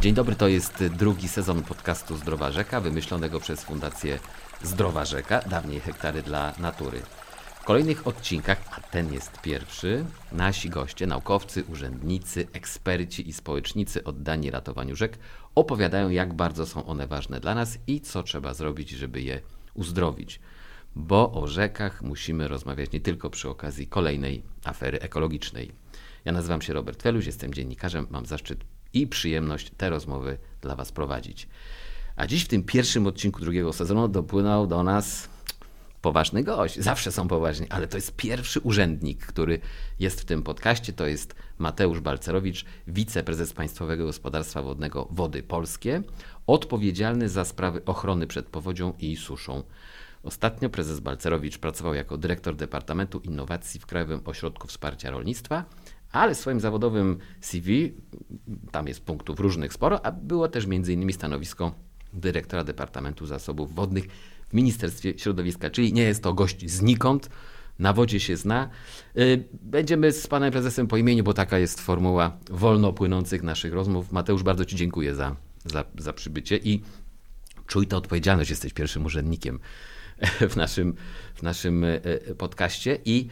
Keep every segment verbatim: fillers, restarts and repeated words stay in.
Dzień dobry, to jest drugi sezon podcastu Zdrowa Rzeka, wymyślonego przez Fundację Zdrowa Rzeka, dawniej Hektary dla Natury. W kolejnych odcinkach, a ten jest pierwszy, nasi goście, naukowcy, urzędnicy, eksperci i społecznicy oddani ratowaniu rzek opowiadają, jak bardzo są one ważne dla nas i co trzeba zrobić, żeby je uzdrowić. Bo o rzekach musimy rozmawiać nie tylko przy okazji kolejnej afery ekologicznej. Ja nazywam się Robert Feluś, jestem dziennikarzem, mam zaszczyt i przyjemność te rozmowy dla Was prowadzić. A dziś w tym pierwszym odcinku drugiego sezonu dopłynął do nas poważny gość. Zawsze są poważni, ale to jest pierwszy urzędnik, który jest w tym podcaście. To jest Mateusz Balcerowicz, wiceprezes Państwowego Gospodarstwa Wodnego Wody Polskie, odpowiedzialny za sprawy ochrony przed powodzią i suszą. Ostatnio prezes Balcerowicz pracował jako dyrektor Departamentu Innowacji w Krajowym Ośrodku Wsparcia Rolnictwa, ale w swoim zawodowym C V, tam jest punktów różnych sporo, a było też między innymi stanowisko dyrektora Departamentu Zasobów Wodnych w Ministerstwie Środowiska, czyli nie jest to gość znikąd, na wodzie się zna. Będziemy z panem prezesem po imieniu, bo taka jest formuła wolno płynących naszych rozmów. Mateusz, bardzo Ci dziękuję za, za, za przybycie i czuj tę odpowiedzialność, jesteś pierwszym urzędnikiem w naszym, w naszym podcaście i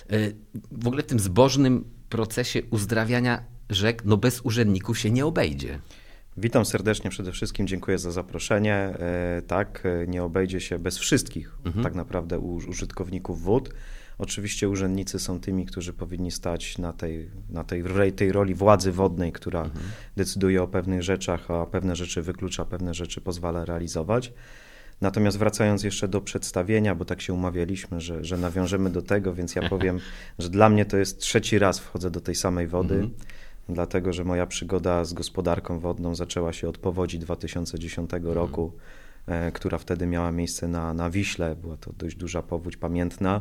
w ogóle w tym zbożnym procesie uzdrawiania rzek, no bez urzędników się nie obejdzie. Witam serdecznie, przede wszystkim dziękuję za zaproszenie. E, tak, nie obejdzie się bez wszystkich mhm. tak naprawdę użytkowników wód. Oczywiście urzędnicy są tymi, którzy powinni stać na tej, na tej, tej roli władzy wodnej, która mhm. decyduje o pewnych rzeczach, a pewne rzeczy wyklucza, pewne rzeczy pozwala realizować. Natomiast wracając jeszcze do przedstawienia, bo tak się umawialiśmy, że, że nawiążemy do tego, więc ja powiem, że dla mnie to jest trzeci raz wchodzę do tej samej wody, mm-hmm. dlatego że moja przygoda z gospodarką wodną zaczęła się od powodzi dwa tysiące dziesiątego mm-hmm. roku, e, która wtedy miała miejsce na, na Wiśle, była to dość duża powódź pamiętna.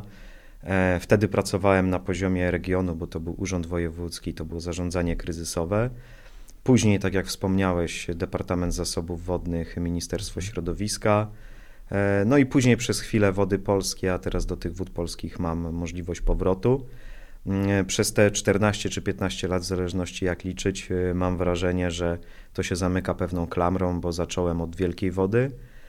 E, wtedy pracowałem na poziomie regionu, bo to był Urząd Wojewódzki, to było zarządzanie kryzysowe. Później, tak jak wspomniałeś, Departament Zasobów Wodnych, Ministerstwo Środowiska, no i później przez chwilę Wody Polskie, a teraz do tych Wód Polskich mam możliwość powrotu. Przez te czternaście czy piętnaście lat, w zależności jak liczyć, mam wrażenie, że to się zamyka pewną klamrą, bo zacząłem od wielkiej wody,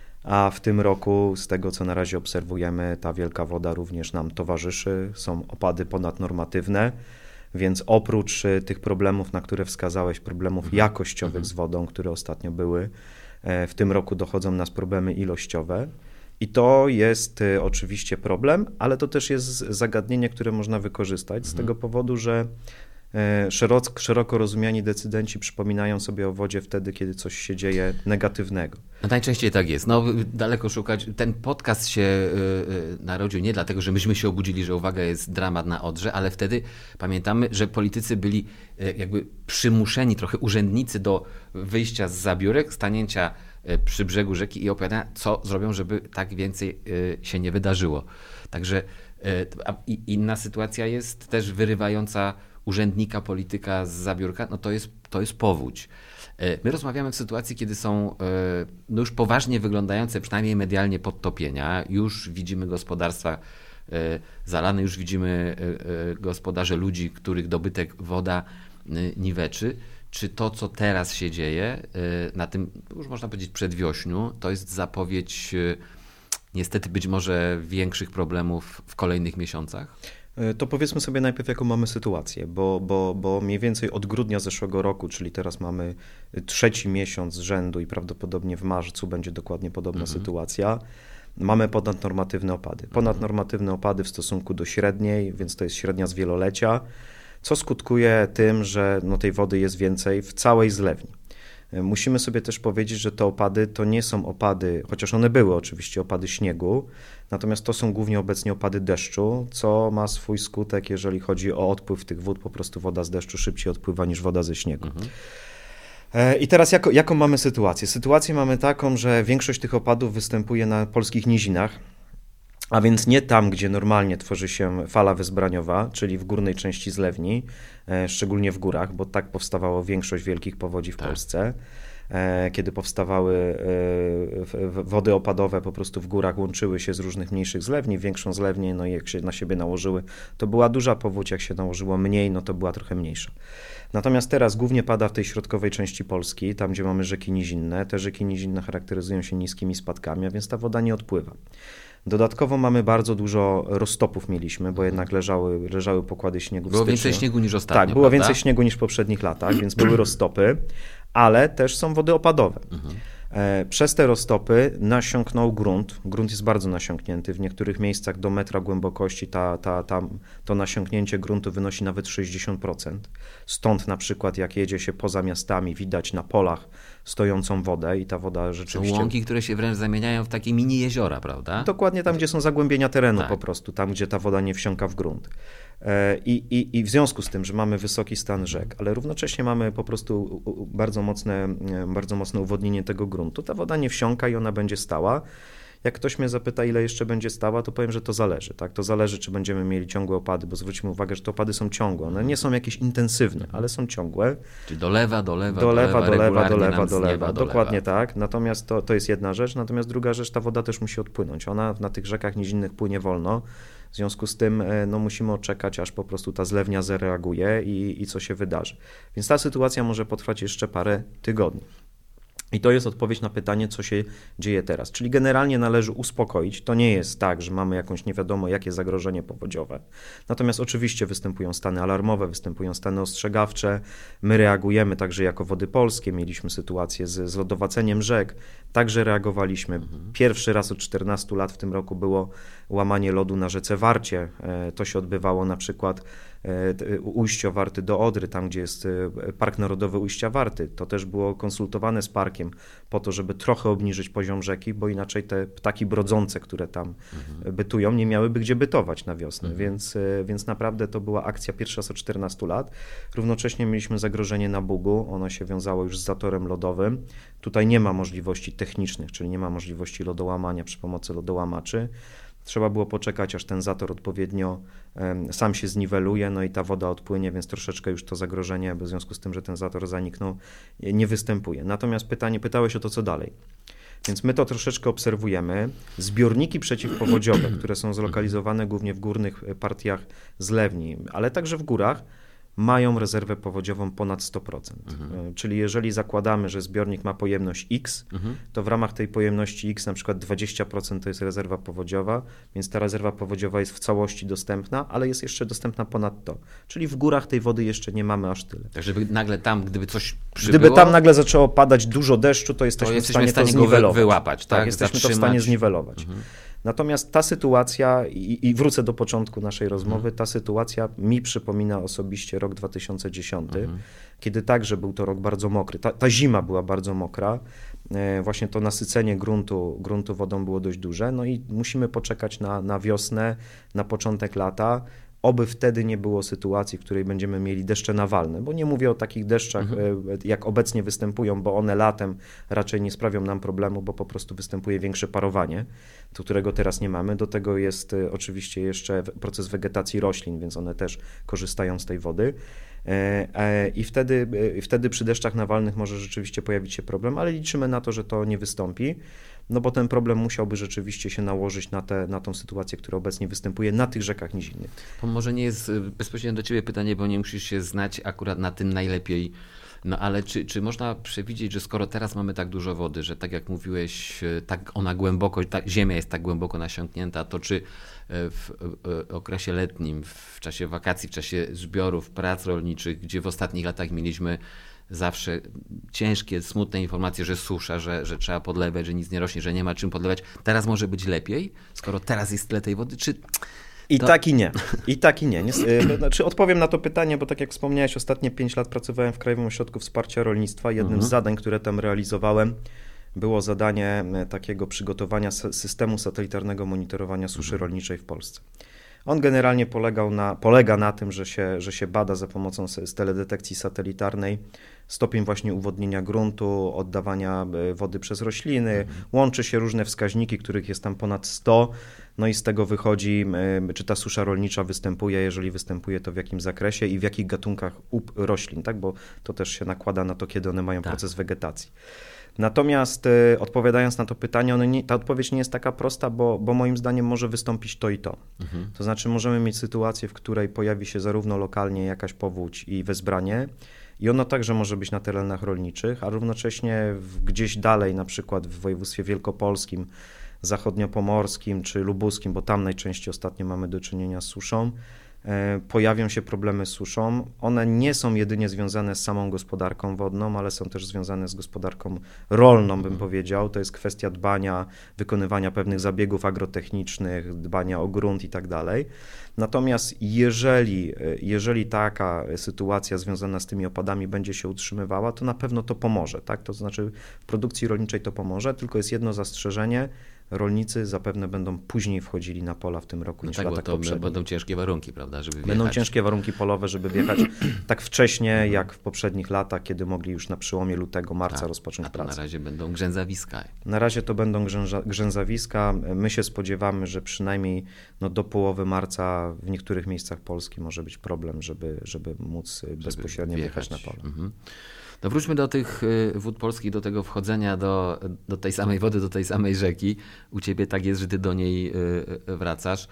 a w tym roku, z tego co na razie obserwujemy, ta wielka woda również nam towarzyszy, są opady ponadnormatywne. Więc oprócz tych problemów, na które wskazałeś, problemów mhm. jakościowych mhm. z wodą, które ostatnio były, w tym roku dochodzą nas problemy ilościowe. I to jest oczywiście problem, ale to też jest zagadnienie, które można wykorzystać mhm. z tego powodu, że szeroko, szeroko rozumiani decydenci przypominają sobie o wodzie wtedy, kiedy coś się dzieje negatywnego. No najczęściej tak jest. No daleko szukać. Ten podcast się yy, narodził nie dlatego, że myśmy się obudzili, że uwaga, jest dramat na Odrze, ale wtedy pamiętamy, że politycy byli yy, jakby przymuszeni, trochę urzędnicy do wyjścia z zabiórek, stanięcia yy, przy brzegu rzeki i opowiadania, co zrobią, żeby tak więcej yy, się nie wydarzyło. Także yy, a inna sytuacja jest też wyrywająca urzędnika, polityka z zabiórka, no to jest, to jest powódź. My rozmawiamy w sytuacji, kiedy są no już poważnie wyglądające, przynajmniej medialnie, podtopienia. Już widzimy gospodarstwa zalane, już widzimy gospodarze ludzi, których dobytek woda niweczy. Czy to, co teraz się dzieje na tym, już można powiedzieć przedwiośniu, to jest zapowiedź niestety być może większych problemów w kolejnych miesiącach? To powiedzmy sobie najpierw, jaką mamy sytuację, bo, bo, bo mniej więcej od grudnia zeszłego roku, czyli teraz mamy trzeci miesiąc z rzędu i prawdopodobnie w marcu będzie dokładnie podobna mhm. sytuacja, mamy ponadnormatywne opady. Ponadnormatywne opady w stosunku do średniej, więc to jest średnia z wielolecia, co skutkuje tym, że no tej wody jest więcej w całej zlewni. Musimy sobie też powiedzieć, że te opady to nie są opady, chociaż one były oczywiście opady śniegu, natomiast to są głównie obecnie opady deszczu, co ma swój skutek, jeżeli chodzi o odpływ tych wód, po prostu woda z deszczu szybciej odpływa niż woda ze śniegu. Mhm. I teraz jako, jaką mamy sytuację? Sytuację mamy taką, że większość tych opadów występuje na polskich nizinach, a więc nie tam, gdzie normalnie tworzy się fala wezbraniowa, czyli w górnej części zlewni, szczególnie w górach, bo tak powstawało większość wielkich powodzi w tak. Polsce. kiedy powstawały wody opadowe, po prostu w górach łączyły się z różnych mniejszych zlewni, większą zlewnię, no i jak się na siebie nałożyły, to była duża powódź, jak się nałożyło mniej, no to była trochę mniejsza. Natomiast teraz głównie pada w tej środkowej części Polski, tam gdzie mamy rzeki nizinne. Te rzeki nizinne charakteryzują się niskimi spadkami, a więc ta woda nie odpływa. Dodatkowo mamy bardzo dużo roztopów mieliśmy, bo jednak leżały, leżały pokłady śniegu w Było styczniu. więcej śniegu niż ostatnio, Tak, było prawda? więcej śniegu niż w poprzednich latach, więc były roztopy, ale też są wody opadowe. Mhm. Przez te roztopy nasiąknął grunt. Grunt jest bardzo nasiąknięty. W niektórych miejscach do metra głębokości ta, ta, ta, to nasiąknięcie gruntu wynosi nawet sześćdziesiąt procent. Stąd na przykład jak jedzie się poza miastami, widać na polach stojącą wodę i ta woda rzeczywiście... Są łąki, które się wręcz zamieniają w takie mini jeziora, prawda? Dokładnie tam, gdzie są zagłębienia terenu tak. po prostu, tam, gdzie ta woda nie wsiąka w grunt. I, i, I w związku z tym, że mamy wysoki stan rzek, ale równocześnie mamy po prostu bardzo mocne, bardzo mocne uwodnienie tego gruntu, ta woda nie wsiąka i ona będzie stała. Jak ktoś mnie zapyta, ile jeszcze będzie stała, to powiem, że to zależy. Tak? To zależy, czy będziemy mieli ciągłe opady, bo zwróćmy uwagę, że te opady są ciągłe. One nie są jakieś intensywne, ale są ciągłe. Czyli dolewa, dolewa, dolewa, dolewa, dolewa, dolewa. Dokładnie tak. Natomiast to, to jest jedna rzecz. Natomiast druga rzecz, ta woda też musi odpłynąć. Ona na tych rzekach nizinnych płynie wolno. W związku z tym no, musimy odczekać, aż po prostu ta zlewnia zareaguje i, i co się wydarzy. Więc ta sytuacja może potrwać jeszcze parę tygodni. I to jest odpowiedź na pytanie, co się dzieje teraz. Czyli generalnie należy uspokoić. To nie jest tak, że mamy jakąś nie wiadomo jakie zagrożenie powodziowe. Natomiast oczywiście występują stany alarmowe, występują stany ostrzegawcze. My reagujemy także jako Wody Polskie. Mieliśmy sytuację z, z lodowaceniem rzek. Także reagowaliśmy. Pierwszy raz od czternastu lat w tym roku było łamanie lodu na rzece Warcie. To się odbywało na przykład ujście Warty do Odry, tam gdzie jest Park Narodowy Ujścia Warty. To też było konsultowane z parkiem po to, żeby trochę obniżyć poziom rzeki, bo inaczej te ptaki brodzące, które tam mhm. bytują, nie miałyby gdzie bytować na wiosnę. Mhm. Więc, więc naprawdę to była akcja pierwszy raz od czternastu lat. Równocześnie mieliśmy zagrożenie na Bugu. Ono się wiązało już z zatorem lodowym. Tutaj nie ma możliwości technicznych, czyli nie ma możliwości lodołamania przy pomocy lodołamaczy. Trzeba było poczekać, aż ten zator odpowiednio um, sam się zniweluje, no i ta woda odpłynie, więc troszeczkę już to zagrożenie, w związku z tym, że ten zator zaniknął, nie występuje. Natomiast pytanie, pytałeś o to, co dalej. Więc my to troszeczkę obserwujemy. Zbiorniki przeciwpowodziowe, które są zlokalizowane głównie w górnych partiach zlewni, ale także w górach, mają rezerwę powodziową ponad sto procent. Mhm. Czyli jeżeli zakładamy, że zbiornik ma pojemność X, mhm. to w ramach tej pojemności X na przykład dwadzieścia procent to jest rezerwa powodziowa, więc ta rezerwa powodziowa jest w całości dostępna, ale jest jeszcze dostępna ponad to. Czyli w górach tej wody jeszcze nie mamy aż tyle. Tak, żeby nagle tam, gdyby coś przybyło... Gdyby tam nagle zaczęło padać dużo deszczu, to jesteśmy, to jesteśmy w stanie, w stanie to zniwelować. Wy, wyłapać, tak? tak jesteśmy Zatrzymać. to w stanie zniwelować. Mhm. Natomiast ta sytuacja, i, i wrócę do początku naszej rozmowy, ta sytuacja mi przypomina osobiście rok dwa tysiące dziesiąty, mhm. kiedy także był to rok bardzo mokry. Ta, ta zima była bardzo mokra, e, właśnie to nasycenie gruntu, gruntu wodą było dość duże, no i musimy poczekać na, na wiosnę, na początek lata, oby wtedy nie było sytuacji, w której będziemy mieli deszcze nawalne, bo nie mówię o takich deszczach, mhm. jak obecnie występują, bo one latem raczej nie sprawią nam problemu, bo po prostu występuje większe parowanie, do którego teraz nie mamy. Do tego jest oczywiście jeszcze proces wegetacji roślin, więc one też korzystają z tej wody. I wtedy, wtedy przy deszczach nawalnych może rzeczywiście pojawić się problem, ale liczymy na to, że to nie wystąpi, no bo ten problem musiałby rzeczywiście się nałożyć na, te, na tą sytuację, która obecnie występuje na tych rzekach nizinnych. To może nie jest bezpośrednio do Ciebie pytanie, bo nie musisz się znać akurat na tym najlepiej, no ale czy, czy można przewidzieć, że skoro teraz mamy tak dużo wody, że tak jak mówiłeś, tak ona głęboko, ta ziemia jest tak głęboko nasiąknięta, to czy w okresie letnim, w czasie wakacji, w czasie zbiorów, prac rolniczych, gdzie w ostatnich latach mieliśmy zawsze ciężkie, smutne informacje, że susza, że, że trzeba podlewać, że nic nie rośnie, że nie ma czym podlewać. Teraz może być lepiej, skoro teraz jest tyle tej wody, czy... I to... tak i nie. I tak i nie. nie. Znaczy odpowiem na to pytanie, bo tak jak wspomniałeś, ostatnie pięć lat pracowałem w Krajowym Ośrodku Wsparcia Rolnictwa. Jednym mhm. z zadań, które tam realizowałem, było zadanie takiego przygotowania systemu satelitarnego monitorowania suszy rolniczej w Polsce. On generalnie polegał na, polega na tym, że się, że się bada za pomocą z teledetekcji satelitarnej stopień właśnie uwodnienia gruntu, oddawania wody przez rośliny, mhm. łączy się różne wskaźniki, których jest tam ponad sto. No i z tego wychodzi, czy ta susza rolnicza występuje, jeżeli występuje, to w jakim zakresie i w jakich gatunkach roślin, tak? Bo to też się nakłada na to, kiedy one mają tak. proces wegetacji. Natomiast y, odpowiadając na to pytanie, one nie, ta odpowiedź nie jest taka prosta, bo, bo moim zdaniem może wystąpić to i to. Mhm. To znaczy możemy mieć sytuację, w której pojawi się zarówno lokalnie jakaś powódź i wezbranie i ono także może być na terenach rolniczych, a równocześnie w, gdzieś dalej, na przykład w województwie wielkopolskim, zachodniopomorskim czy lubuskim, bo tam najczęściej ostatnio mamy do czynienia z suszą, pojawią się problemy z suszą. One nie są jedynie związane z samą gospodarką wodną, ale są też związane z gospodarką rolną, bym powiedział. To jest kwestia dbania, wykonywania pewnych zabiegów agrotechnicznych, dbania o grunt i tak dalej. Natomiast jeżeli, jeżeli taka sytuacja związana z tymi opadami będzie się utrzymywała, to na pewno to pomoże, tak? To znaczy w produkcji rolniczej to pomoże, tylko jest jedno zastrzeżenie. Rolnicy zapewne będą później wchodzili na pola w tym roku no niż tak, w latach bo to poprzednich. Będą ciężkie warunki, prawda, żeby wjechać. Będą ciężkie warunki polowe, żeby wjechać tak wcześnie, jak w poprzednich latach, kiedy mogli już na przełomie lutego, marca tak, rozpocząć a to pracę. Na razie będą grzęzawiska. Na razie to będą grzęza, grzęzawiska. My się spodziewamy, że przynajmniej no, do połowy marca w niektórych miejscach Polski może być problem, żeby, żeby móc żeby bezpośrednio wjechać na pole. Mhm. No wróćmy do tych wód polskich, do tego wchodzenia do, do tej samej wody, do tej samej rzeki. U ciebie tak jest, że ty do niej wracasz.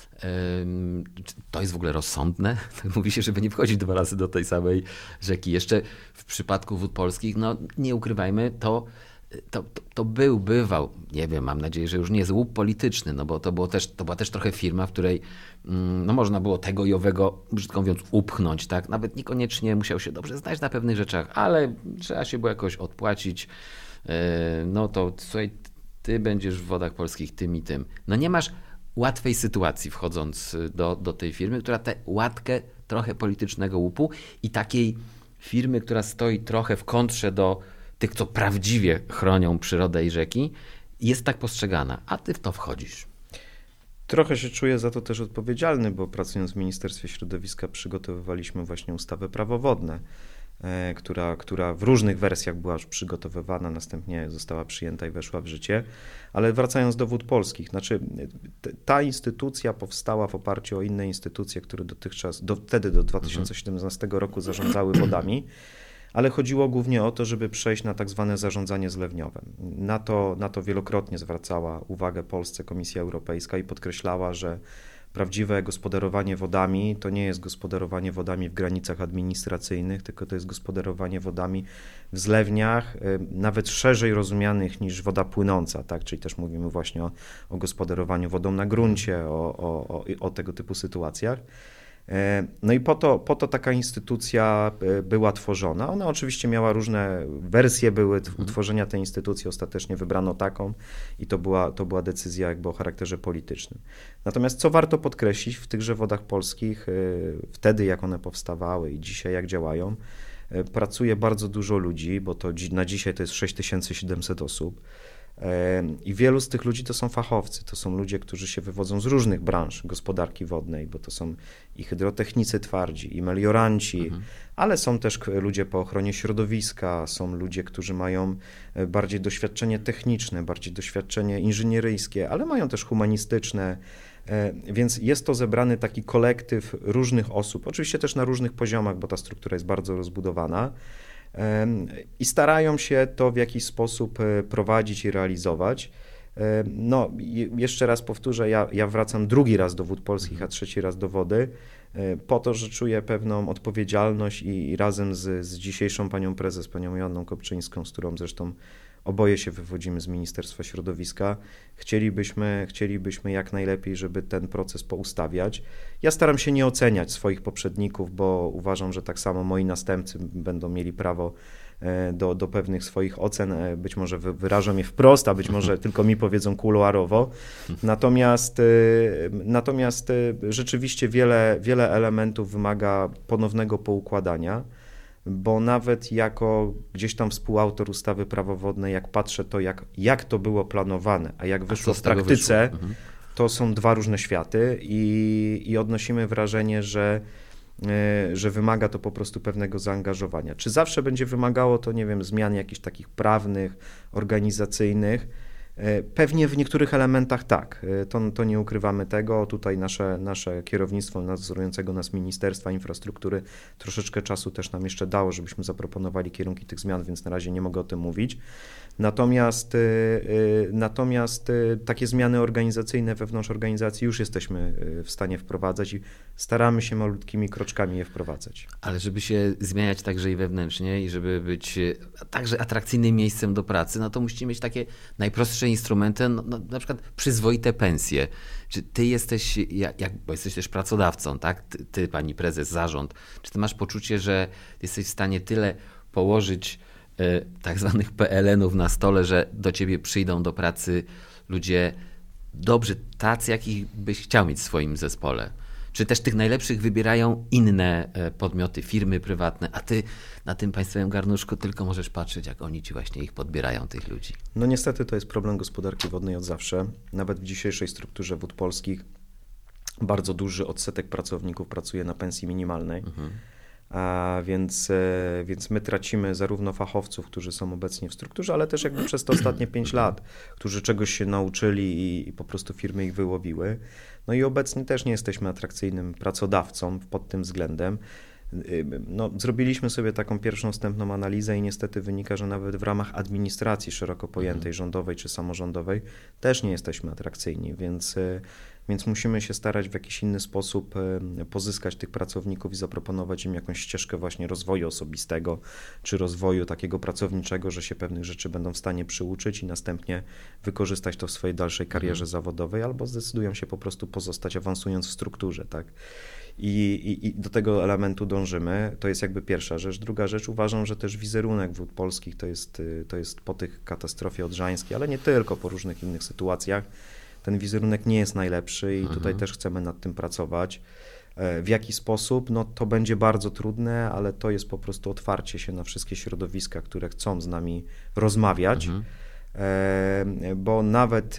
To jest w ogóle rozsądne? Tak mówi się, żeby nie wchodzić dwa razy do tej samej rzeki. Jeszcze w przypadku wód polskich, no nie ukrywajmy, to, to, to, to był, bywał, nie wiem, mam nadzieję, że już nie złup polityczny, no bo to, było też, to była też trochę firma, w której no można było tego i owego, brzydko mówiąc, upchnąć, tak? Nawet niekoniecznie musiał się dobrze znać na pewnych rzeczach, ale trzeba się było jakoś odpłacić. No to słuchaj, ty będziesz w Wodach Polskich tym i tym. No nie masz łatwej sytuacji wchodząc do, do tej firmy, która tę łatkę trochę politycznego łupu i takiej firmy, która stoi trochę w kontrze do tych, co prawdziwie chronią przyrodę i rzeki, jest tak postrzegana, a ty w to wchodzisz. Trochę się czuję za to też odpowiedzialny, bo pracując w Ministerstwie Środowiska przygotowywaliśmy właśnie ustawę Prawo wodne, e, która, która w różnych wersjach była już przygotowywana, następnie została przyjęta i weszła w życie. Ale wracając do Wód Polskich, znaczy t- ta instytucja powstała w oparciu o inne instytucje, które dotychczas, do, wtedy do dwa tysiące siedemnastego roku zarządzały wodami, ale chodziło głównie o to, żeby przejść na tak zwane zarządzanie zlewniowe. Na to, na to wielokrotnie zwracała uwagę Polsce Komisja Europejska i podkreślała, że prawdziwe gospodarowanie wodami to nie jest gospodarowanie wodami w granicach administracyjnych, tylko to jest gospodarowanie wodami w zlewniach, nawet szerzej rozumianych niż woda płynąca, tak? Czyli też mówimy właśnie o, o gospodarowaniu wodą na gruncie, o, o, o, o tego typu sytuacjach. No i po to, po to taka instytucja była tworzona. Ona oczywiście miała różne wersje, były utworzenia tej instytucji, ostatecznie wybrano taką i to była, to była decyzja jakby o charakterze politycznym. Natomiast co warto podkreślić, w tychże Wodach Polskich, wtedy jak one powstawały i dzisiaj jak działają, pracuje bardzo dużo ludzi, bo to na dzisiaj to jest sześć tysięcy siedemset osób. I wielu z tych ludzi to są fachowcy, to są ludzie, którzy się wywodzą z różnych branż gospodarki wodnej, bo to są i hydrotechnicy twardzi, i melioranci, mhm. ale są też ludzie po ochronie środowiska, są ludzie, którzy mają bardziej doświadczenie techniczne, bardziej doświadczenie inżynieryjskie, ale mają też humanistyczne, więc jest to zebrany taki kolektyw różnych osób, oczywiście też na różnych poziomach, bo ta struktura jest bardzo rozbudowana. I starają się to w jakiś sposób prowadzić i realizować. No, jeszcze raz powtórzę, ja, ja wracam drugi raz do Wód Polskich, a trzeci raz do wody, po to, że czuję pewną odpowiedzialność i, i razem z, z dzisiejszą panią prezes, panią Joanną Kopczyńską, z którą zresztą oboje się wywodzimy z Ministerstwa Środowiska, chcielibyśmy, chcielibyśmy jak najlepiej, żeby ten proces poustawiać. Ja staram się nie oceniać swoich poprzedników, bo uważam, że tak samo moi następcy będą mieli prawo do, do pewnych swoich ocen. Być może wyrażą je wprost, a być może tylko mi powiedzą kuluarowo. Natomiast, natomiast rzeczywiście wiele, wiele elementów wymaga ponownego poukładania, bo nawet jako gdzieś tam współautor ustawy Prawo wodne, jak patrzę to, jak, jak to było planowane, a jak wyszło w praktyce, wyszło? Mhm. To są dwa różne światy i, i odnosimy wrażenie, że, że wymaga to po prostu pewnego zaangażowania. Czy zawsze będzie wymagało to, nie wiem, zmian jakichś takich prawnych, organizacyjnych? Pewnie w niektórych elementach tak, to, to nie ukrywamy tego. Tutaj nasze, nasze kierownictwo nadzorującego nas Ministerstwa Infrastruktury troszeczkę czasu też nam jeszcze dało, żebyśmy zaproponowali kierunki tych zmian, więc na razie nie mogę o tym mówić. Natomiast, natomiast takie zmiany organizacyjne wewnątrz organizacji już jesteśmy w stanie wprowadzać i staramy się malutkimi kroczkami je wprowadzać. Ale żeby się zmieniać także i wewnętrznie i żeby być także atrakcyjnym miejscem do pracy, no to musicie mieć takie najprostsze instrumenty, no, no, na przykład przyzwoite pensje. Czy ty jesteś, jak, jak, bo jesteś też pracodawcą, tak? Ty, ty, pani prezes, zarząd, czy ty masz poczucie, że jesteś w stanie tyle położyć y, tak zwanych P L N ów na stole, że do ciebie przyjdą do pracy ludzie dobrzy, tacy, jakich byś chciał mieć w swoim zespole? Czy też tych najlepszych wybierają inne podmioty, firmy prywatne, a ty na tym państwowym garnuszku tylko możesz patrzeć, jak oni ci właśnie ich podbierają, tych ludzi? No niestety to jest problem gospodarki wodnej od zawsze. Nawet w dzisiejszej strukturze Wód Polskich bardzo duży odsetek pracowników pracuje na pensji minimalnej. Mhm. A więc, więc my tracimy zarówno fachowców, którzy są obecnie w strukturze, ale też jakby przez te ostatnie pięć lat, którzy czegoś się nauczyli i, i po prostu firmy ich wyłowiły. No i obecnie też nie jesteśmy atrakcyjnym pracodawcą pod tym względem. No, zrobiliśmy sobie taką pierwszą wstępną analizę i niestety wynika, że nawet w ramach administracji szeroko pojętej, rządowej czy samorządowej też nie jesteśmy atrakcyjni, więc, więc musimy się starać w jakiś inny sposób pozyskać tych pracowników i zaproponować im jakąś ścieżkę właśnie rozwoju osobistego czy rozwoju takiego pracowniczego, że się pewnych rzeczy będą w stanie przyuczyć i następnie wykorzystać to w swojej dalszej karierze mhm. zawodowej albo zdecydują się po prostu pozostać awansując w strukturze, tak? I, i, I do tego elementu dążymy. To jest jakby pierwsza rzecz. Druga rzecz, uważam, że też wizerunek Wód Polskich to jest, to jest po tych katastrofie odrzańskiej, ale nie tylko, po różnych innych sytuacjach. Ten wizerunek nie jest najlepszy i mhm. tutaj też chcemy nad tym pracować. W jaki sposób? No to będzie bardzo trudne, ale to jest po prostu otwarcie się na wszystkie środowiska, które chcą z nami rozmawiać. Mhm. Bo nawet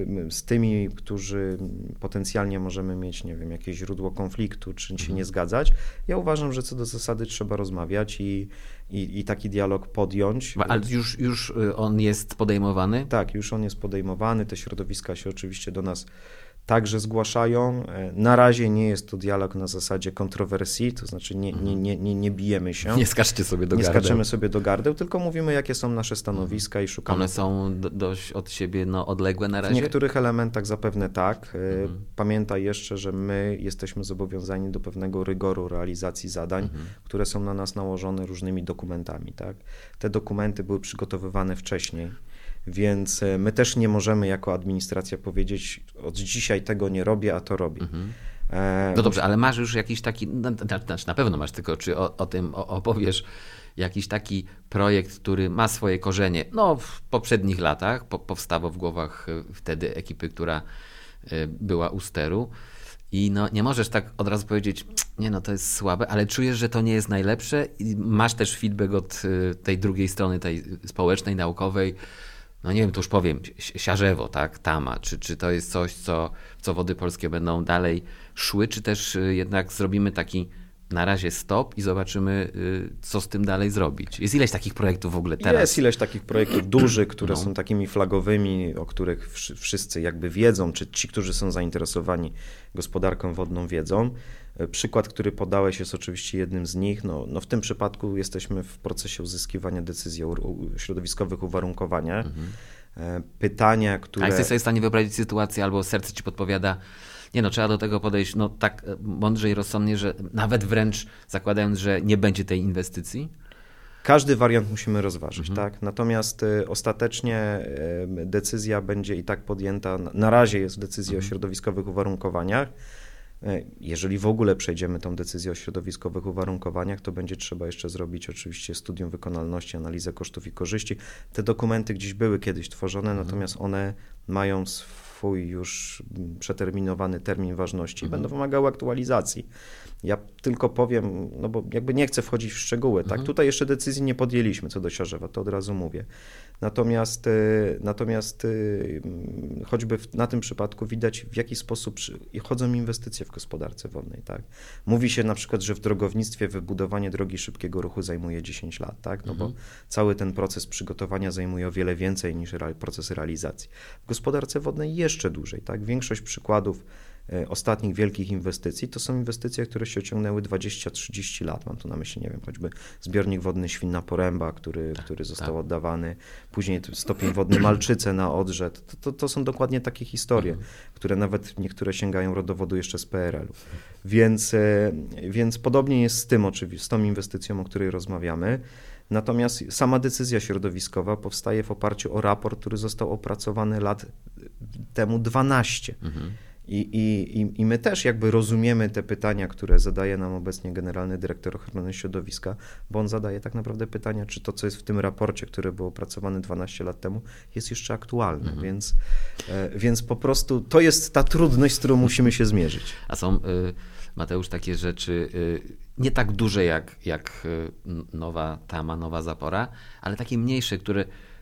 z tymi, którzy potencjalnie możemy mieć, nie wiem, jakieś źródło konfliktu, czy się mhm. nie zgadzać, ja uważam, że co do zasady trzeba rozmawiać i, i, i taki dialog podjąć. Ale już, już on jest podejmowany? Tak, już on jest podejmowany, te środowiska się oczywiście do nas także zgłaszają. Na razie nie jest to dialog na zasadzie kontrowersji, to znaczy nie, nie, nie, nie, nie bijemy się. Nie skaczcie sobie do nie gardeł. Nie skaczemy sobie do gardeł, tylko mówimy, jakie są nasze stanowiska i szukamy. One są do, dość od siebie no, odległe na razie? W niektórych elementach zapewne tak. Mhm. Pamiętaj jeszcze, że my jesteśmy zobowiązani do pewnego rygoru realizacji zadań, mhm. które są na nas nałożone różnymi dokumentami. Tak? Te dokumenty były przygotowywane wcześniej. Więc my też nie możemy jako administracja powiedzieć, od dzisiaj tego nie robię, a to robię. Mhm. No dobrze, ale masz już jakiś taki, no, znaczy na pewno masz, tylko czy o, o tym opowiesz, jakiś taki projekt, który ma swoje korzenie, no w poprzednich latach, po, powstało w głowach wtedy ekipy, która była u steru i no nie możesz tak od razu powiedzieć, nie no to jest słabe, ale czujesz, że to nie jest najlepsze i masz też feedback od tej drugiej strony, tej społecznej, naukowej, no nie wiem, to już powiem, Siarzewo, tak, Tama, czy, czy to jest coś, co, co Wody Polskie będą dalej szły, czy też jednak zrobimy taki na razie stop i zobaczymy, co z tym dalej zrobić. Jest ileś takich projektów w ogóle teraz? Jest ileś takich projektów dużych, które no. są takimi flagowymi, o których wszyscy jakby wiedzą, czy ci, którzy są zainteresowani gospodarką wodną wiedzą. Przykład, który podałeś, jest oczywiście jednym z nich. No, no w tym przypadku jesteśmy w procesie uzyskiwania decyzji o środowiskowych uwarunkowaniach. Mhm. Pytania, które... A jesteś sobie w stanie wyobrazić sytuację, albo serce ci podpowiada, nie no, trzeba do tego podejść no tak mądrze i rozsądnie, że nawet wręcz zakładając, że nie będzie tej inwestycji? Każdy wariant musimy rozważyć, mhm. tak? Natomiast y, ostatecznie y, decyzja będzie i tak podjęta, na razie jest decyzja mhm. o środowiskowych uwarunkowaniach. Jeżeli w ogóle przejdziemy tą decyzję o środowiskowych uwarunkowaniach, to będzie trzeba jeszcze zrobić oczywiście studium wykonalności, analizę kosztów i korzyści. Te dokumenty gdzieś były kiedyś tworzone, mhm. natomiast one mają swój już przeterminowany termin ważności mhm. i będą wymagały aktualizacji. Ja tylko powiem, no bo jakby nie chcę wchodzić w szczegóły, tak? Mhm. Tutaj jeszcze decyzji nie podjęliśmy co do Siarzewa, to od razu mówię. Natomiast, natomiast choćby w, na tym przypadku widać, w jaki sposób przy, chodzą inwestycje w gospodarce wodnej. Tak? Mówi się na przykład, że w drogownictwie wybudowanie drogi szybkiego ruchu zajmuje dziesięć lat, tak? No mhm. bo cały ten proces przygotowania zajmuje o wiele więcej niż re, proces realizacji. W gospodarce wodnej jeszcze dłużej. Tak? Większość przykładów ostatnich wielkich inwestycji to są inwestycje, które się ociągnęły dwadzieścia trzydzieści lat. Mam tu na myśli, nie wiem, choćby zbiornik wodny Świnna Poręba, który, tak, który został tak. oddawany, później stopień wodny Malczyce na Odrze. To, to, to są dokładnie takie historie, mhm. które nawet niektóre sięgają rodowodu jeszcze z P R L u. Więc, więc podobnie jest z tym oczywiście, z tą inwestycją, o której rozmawiamy. Natomiast sama decyzja środowiskowa powstaje w oparciu o raport, który został opracowany lat temu dwanaście. Mhm. I, i, I my też jakby rozumiemy te pytania, które zadaje nam obecnie Generalny Dyrektor Ochrony Środowiska, bo on zadaje tak naprawdę pytania, czy to, co jest w tym raporcie, który był opracowany dwanaście lat temu, jest jeszcze aktualne. Mhm. Więc, e, więc po prostu to jest ta trudność, z którą musimy się zmierzyć. A są, y, Mateusz, takie rzeczy y, nie tak duże jak, jak y, nowa Tama, nowa Zapora, ale takie mniejsze, które,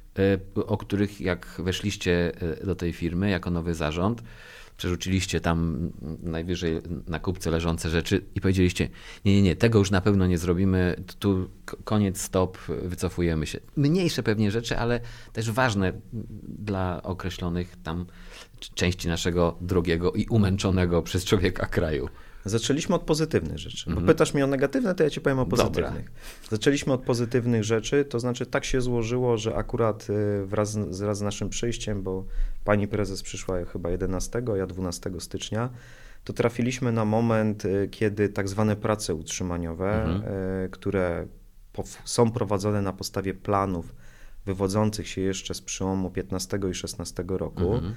y, o których jak weszliście do tej firmy jako nowy zarząd, przerzuciliście tam najwyżej na kubce leżące rzeczy i powiedzieliście, nie, nie, nie, tego już na pewno nie zrobimy, tu koniec, stop, wycofujemy się. Mniejsze pewnie rzeczy, ale też ważne dla określonych tam części naszego drogiego i umęczonego przez człowieka kraju. Zaczęliśmy od pozytywnych rzeczy. Bo pytasz mnie o negatywne, to ja ci powiem o pozytywnych. Dobra. Zaczęliśmy od pozytywnych rzeczy, to znaczy tak się złożyło, że akurat wraz, wraz z naszym przyjściem, bo pani prezes przyszła chyba jedenastego, a ja dwunastego stycznia, to trafiliśmy na moment, kiedy tak zwane prace utrzymaniowe, mhm. które są prowadzone na podstawie planów wywodzących się jeszcze z przełomu piętnastego i szesnastego roku, mhm.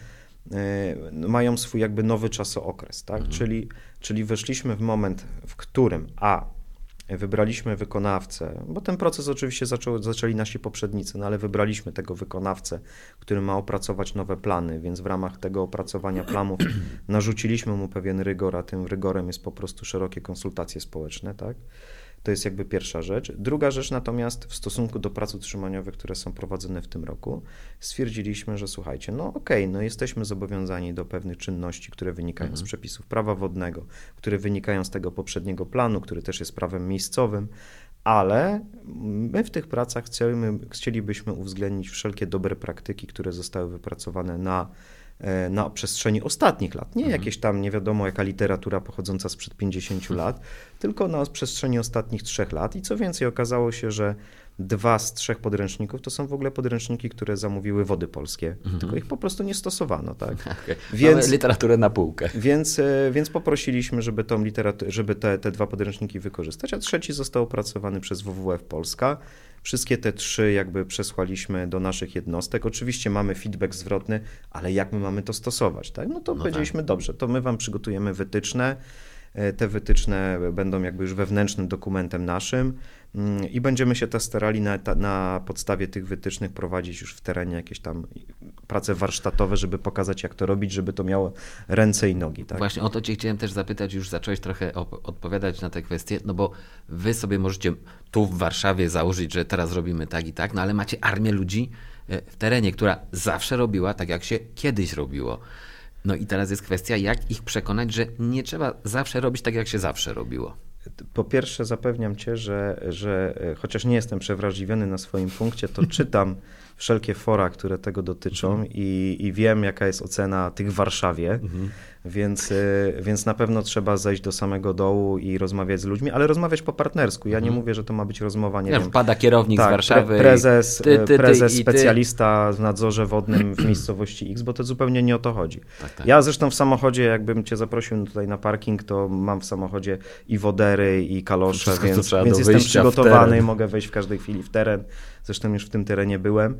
mają swój jakby nowy czasookres, tak? Mhm. Czyli, czyli weszliśmy w moment, w którym a wybraliśmy wykonawcę, bo ten proces oczywiście zaczął, zaczęli nasi poprzednicy, no ale wybraliśmy tego wykonawcę, który ma opracować nowe plany, więc w ramach tego opracowania planów narzuciliśmy mu pewien rygor, a tym rygorem jest po prostu szerokie konsultacje społeczne, tak? To jest jakby pierwsza rzecz. Druga rzecz natomiast w stosunku do prac utrzymaniowych, które są prowadzone w tym roku, stwierdziliśmy, że słuchajcie, no okej, okay, no jesteśmy zobowiązani do pewnych czynności, które wynikają mhm. z przepisów prawa wodnego, które wynikają z tego poprzedniego planu, który też jest prawem miejscowym, ale my w tych pracach chcemy, chcielibyśmy uwzględnić wszelkie dobre praktyki, które zostały wypracowane na na przestrzeni ostatnich lat. Nie mhm. jakieś tam nie wiadomo jaka literatura pochodząca sprzed pięćdziesięciu lat, tylko na przestrzeni ostatnich trzech lat. I co więcej, okazało się, że dwa z trzech podręczników to są w ogóle podręczniki, które zamówiły Wody Polskie, mhm. tylko ich po prostu nie stosowano. Tak? Okay. Więc mamy literaturę na półkę. Więc, więc poprosiliśmy, żeby, tą literaturę, żeby te, te dwa podręczniki wykorzystać, a trzeci został opracowany przez W W F Polska. Wszystkie te trzy jakby przesłaliśmy do naszych jednostek. Oczywiście mamy feedback zwrotny, ale jak my mamy to stosować? Tak? No to no powiedzieliśmy, tak. dobrze, to my wam przygotujemy wytyczne. Te wytyczne będą jakby już wewnętrznym dokumentem naszym i będziemy się też starali na, na podstawie tych wytycznych prowadzić już w terenie jakieś tam prace warsztatowe, żeby pokazać, jak to robić, żeby to miało ręce i nogi. Tak? Właśnie o to cię chciałem też zapytać, już zacząłeś trochę odpowiadać na te kwestie, no bo wy sobie możecie tu w Warszawie założyć, że teraz robimy tak i tak, no ale macie armię ludzi w terenie, która zawsze robiła tak, jak się kiedyś robiło. No i teraz jest kwestia, jak ich przekonać, że nie trzeba zawsze robić tak, jak się zawsze robiło. Po pierwsze zapewniam cię, że, że chociaż nie jestem przewrażliwiony na swoim punkcie, to czytam wszelkie fora, które tego dotyczą mhm. i, i wiem, jaka jest ocena tych w Warszawie, mhm. więc, więc na pewno trzeba zejść do samego dołu i rozmawiać z ludźmi, ale rozmawiać po partnersku. Ja mhm. nie mówię, że to ma być rozmowa, nie ja wiem. Wpada kierownik tak, z Warszawy. Pre, prezes, ty, ty, prezes ty, specjalista w nadzorze wodnym w miejscowości X, bo to zupełnie nie o to chodzi. Tak, tak. Ja zresztą w samochodzie, jakbym cię zaprosił tutaj na parking, to mam w samochodzie i wodery, i kalosze, wszystko, więc, więc jestem przygotowany i mogę wejść w każdej chwili w teren. Zresztą już w tym terenie byłem.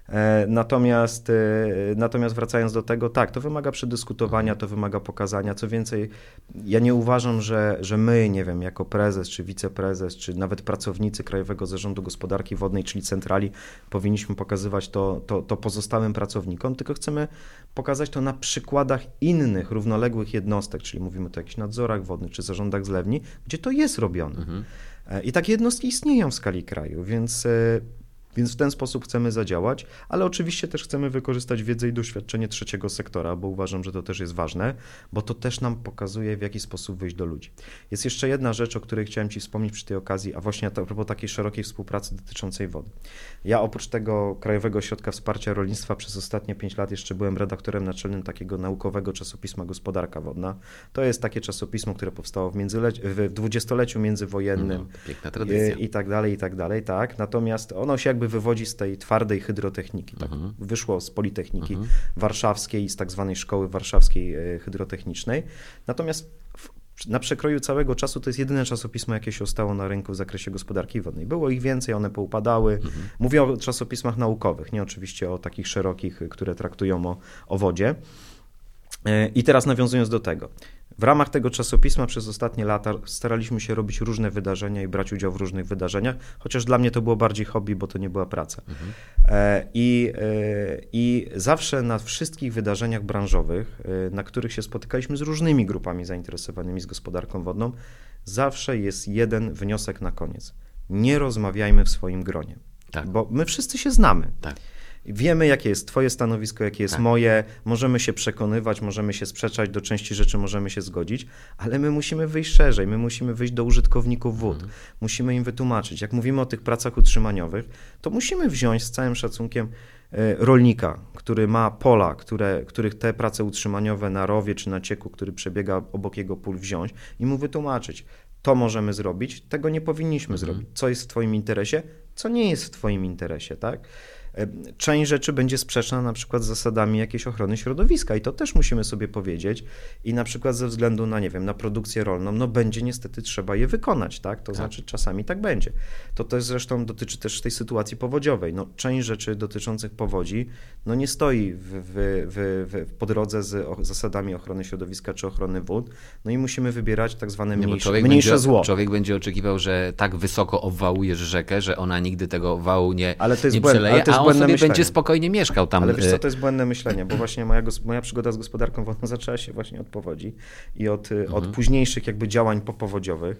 Natomiast, natomiast wracając do tego, tak, to wymaga przedyskutowania, to wymaga pokazania. Co więcej, ja nie uważam, że, że my, nie wiem, jako prezes, czy wiceprezes, czy nawet pracownicy Krajowego Zarządu Gospodarki Wodnej, czyli centrali, powinniśmy pokazywać to, to, to pozostałym pracownikom, tylko chcemy pokazać to na przykładach innych równoległych jednostek, czyli mówimy tu o jakichś nadzorach wodnych, czy zarządach zlewni, gdzie to jest robione. Mhm. I takie jednostki istnieją w skali kraju, więc Więc w ten sposób chcemy zadziałać, ale oczywiście też chcemy wykorzystać wiedzę i doświadczenie trzeciego sektora, bo uważam, że to też jest ważne, bo to też nam pokazuje, w jaki sposób wyjść do ludzi. Jest jeszcze jedna rzecz, o której chciałem Ci wspomnieć przy tej okazji, a właśnie a propos takiej szerokiej współpracy dotyczącej wody. Ja oprócz tego Krajowego Ośrodka Wsparcia Rolnictwa przez ostatnie pięć lat jeszcze byłem redaktorem naczelnym takiego naukowego czasopisma Gospodarka Wodna. To jest takie czasopismo, które powstało w, międzyleci- w dwudziestoleciu międzywojennym. No, piękna tradycja. I, I tak dalej, i tak dalej, tak. Natomiast ono się jakby wywodzi z tej twardej hydrotechniki. Tak. Mhm. Wyszło z Politechniki mhm. Warszawskiej i z tak zwanej Szkoły Warszawskiej Hydrotechnicznej. Natomiast w, na przekroju całego czasu to jest jedyne czasopismo, jakie się ostało na rynku w zakresie gospodarki wodnej. Było ich więcej, one poupadały. Mhm. Mówię o czasopismach naukowych, nie oczywiście o takich szerokich, które traktują o, o wodzie. I teraz nawiązując do tego. W ramach tego czasopisma przez ostatnie lata staraliśmy się robić różne wydarzenia i brać udział w różnych wydarzeniach, chociaż dla mnie to było bardziej hobby, bo to nie była praca. Mhm. I, I zawsze na wszystkich wydarzeniach branżowych, na których się spotykaliśmy z różnymi grupami zainteresowanymi z gospodarką wodną, zawsze jest jeden wniosek na koniec. Nie rozmawiajmy w swoim gronie, tak. Bo my wszyscy się znamy. Tak. Wiemy, jakie jest twoje stanowisko, jakie jest tak. moje, możemy się przekonywać, możemy się sprzeczać, do części rzeczy możemy się zgodzić, ale my musimy wyjść szerzej, my musimy wyjść do użytkowników wód, mhm. musimy im wytłumaczyć. Jak mówimy o tych pracach utrzymaniowych, to musimy wziąć z całym szacunkiem rolnika, który ma pola, które, których te prace utrzymaniowe na rowie czy na cieku, który przebiega obok jego pól, wziąć i mu wytłumaczyć. To możemy zrobić, tego nie powinniśmy mhm. zrobić. Co jest w twoim interesie, co nie jest w twoim interesie, tak? Część rzeczy będzie sprzeczna na przykład z zasadami jakiejś ochrony środowiska i to też musimy sobie powiedzieć i na przykład ze względu na, nie wiem, na produkcję rolną, no będzie niestety trzeba je wykonać, tak? To tak. znaczy czasami tak będzie. To też zresztą dotyczy też tej sytuacji powodziowej. No część rzeczy dotyczących powodzi, no nie stoi w, w, w, w, po drodze z o, zasadami ochrony środowiska czy ochrony wód, no i musimy wybierać tak zwane mniejsze, człowiek mniejsze będzie, zło. Człowiek będzie oczekiwał, że tak wysoko obwałujesz rzekę, że ona nigdy tego wału nie, ale to jest nie błęd, przeleje, ale to jest a on sobie myślenie. będzie spokojnie mieszkał tam. Ale wiesz co, to jest błędne myślenie, bo właśnie moja, moja przygoda z gospodarką wodną zaczęła się właśnie od powodzi i od, mhm. od późniejszych jakby działań popowodziowych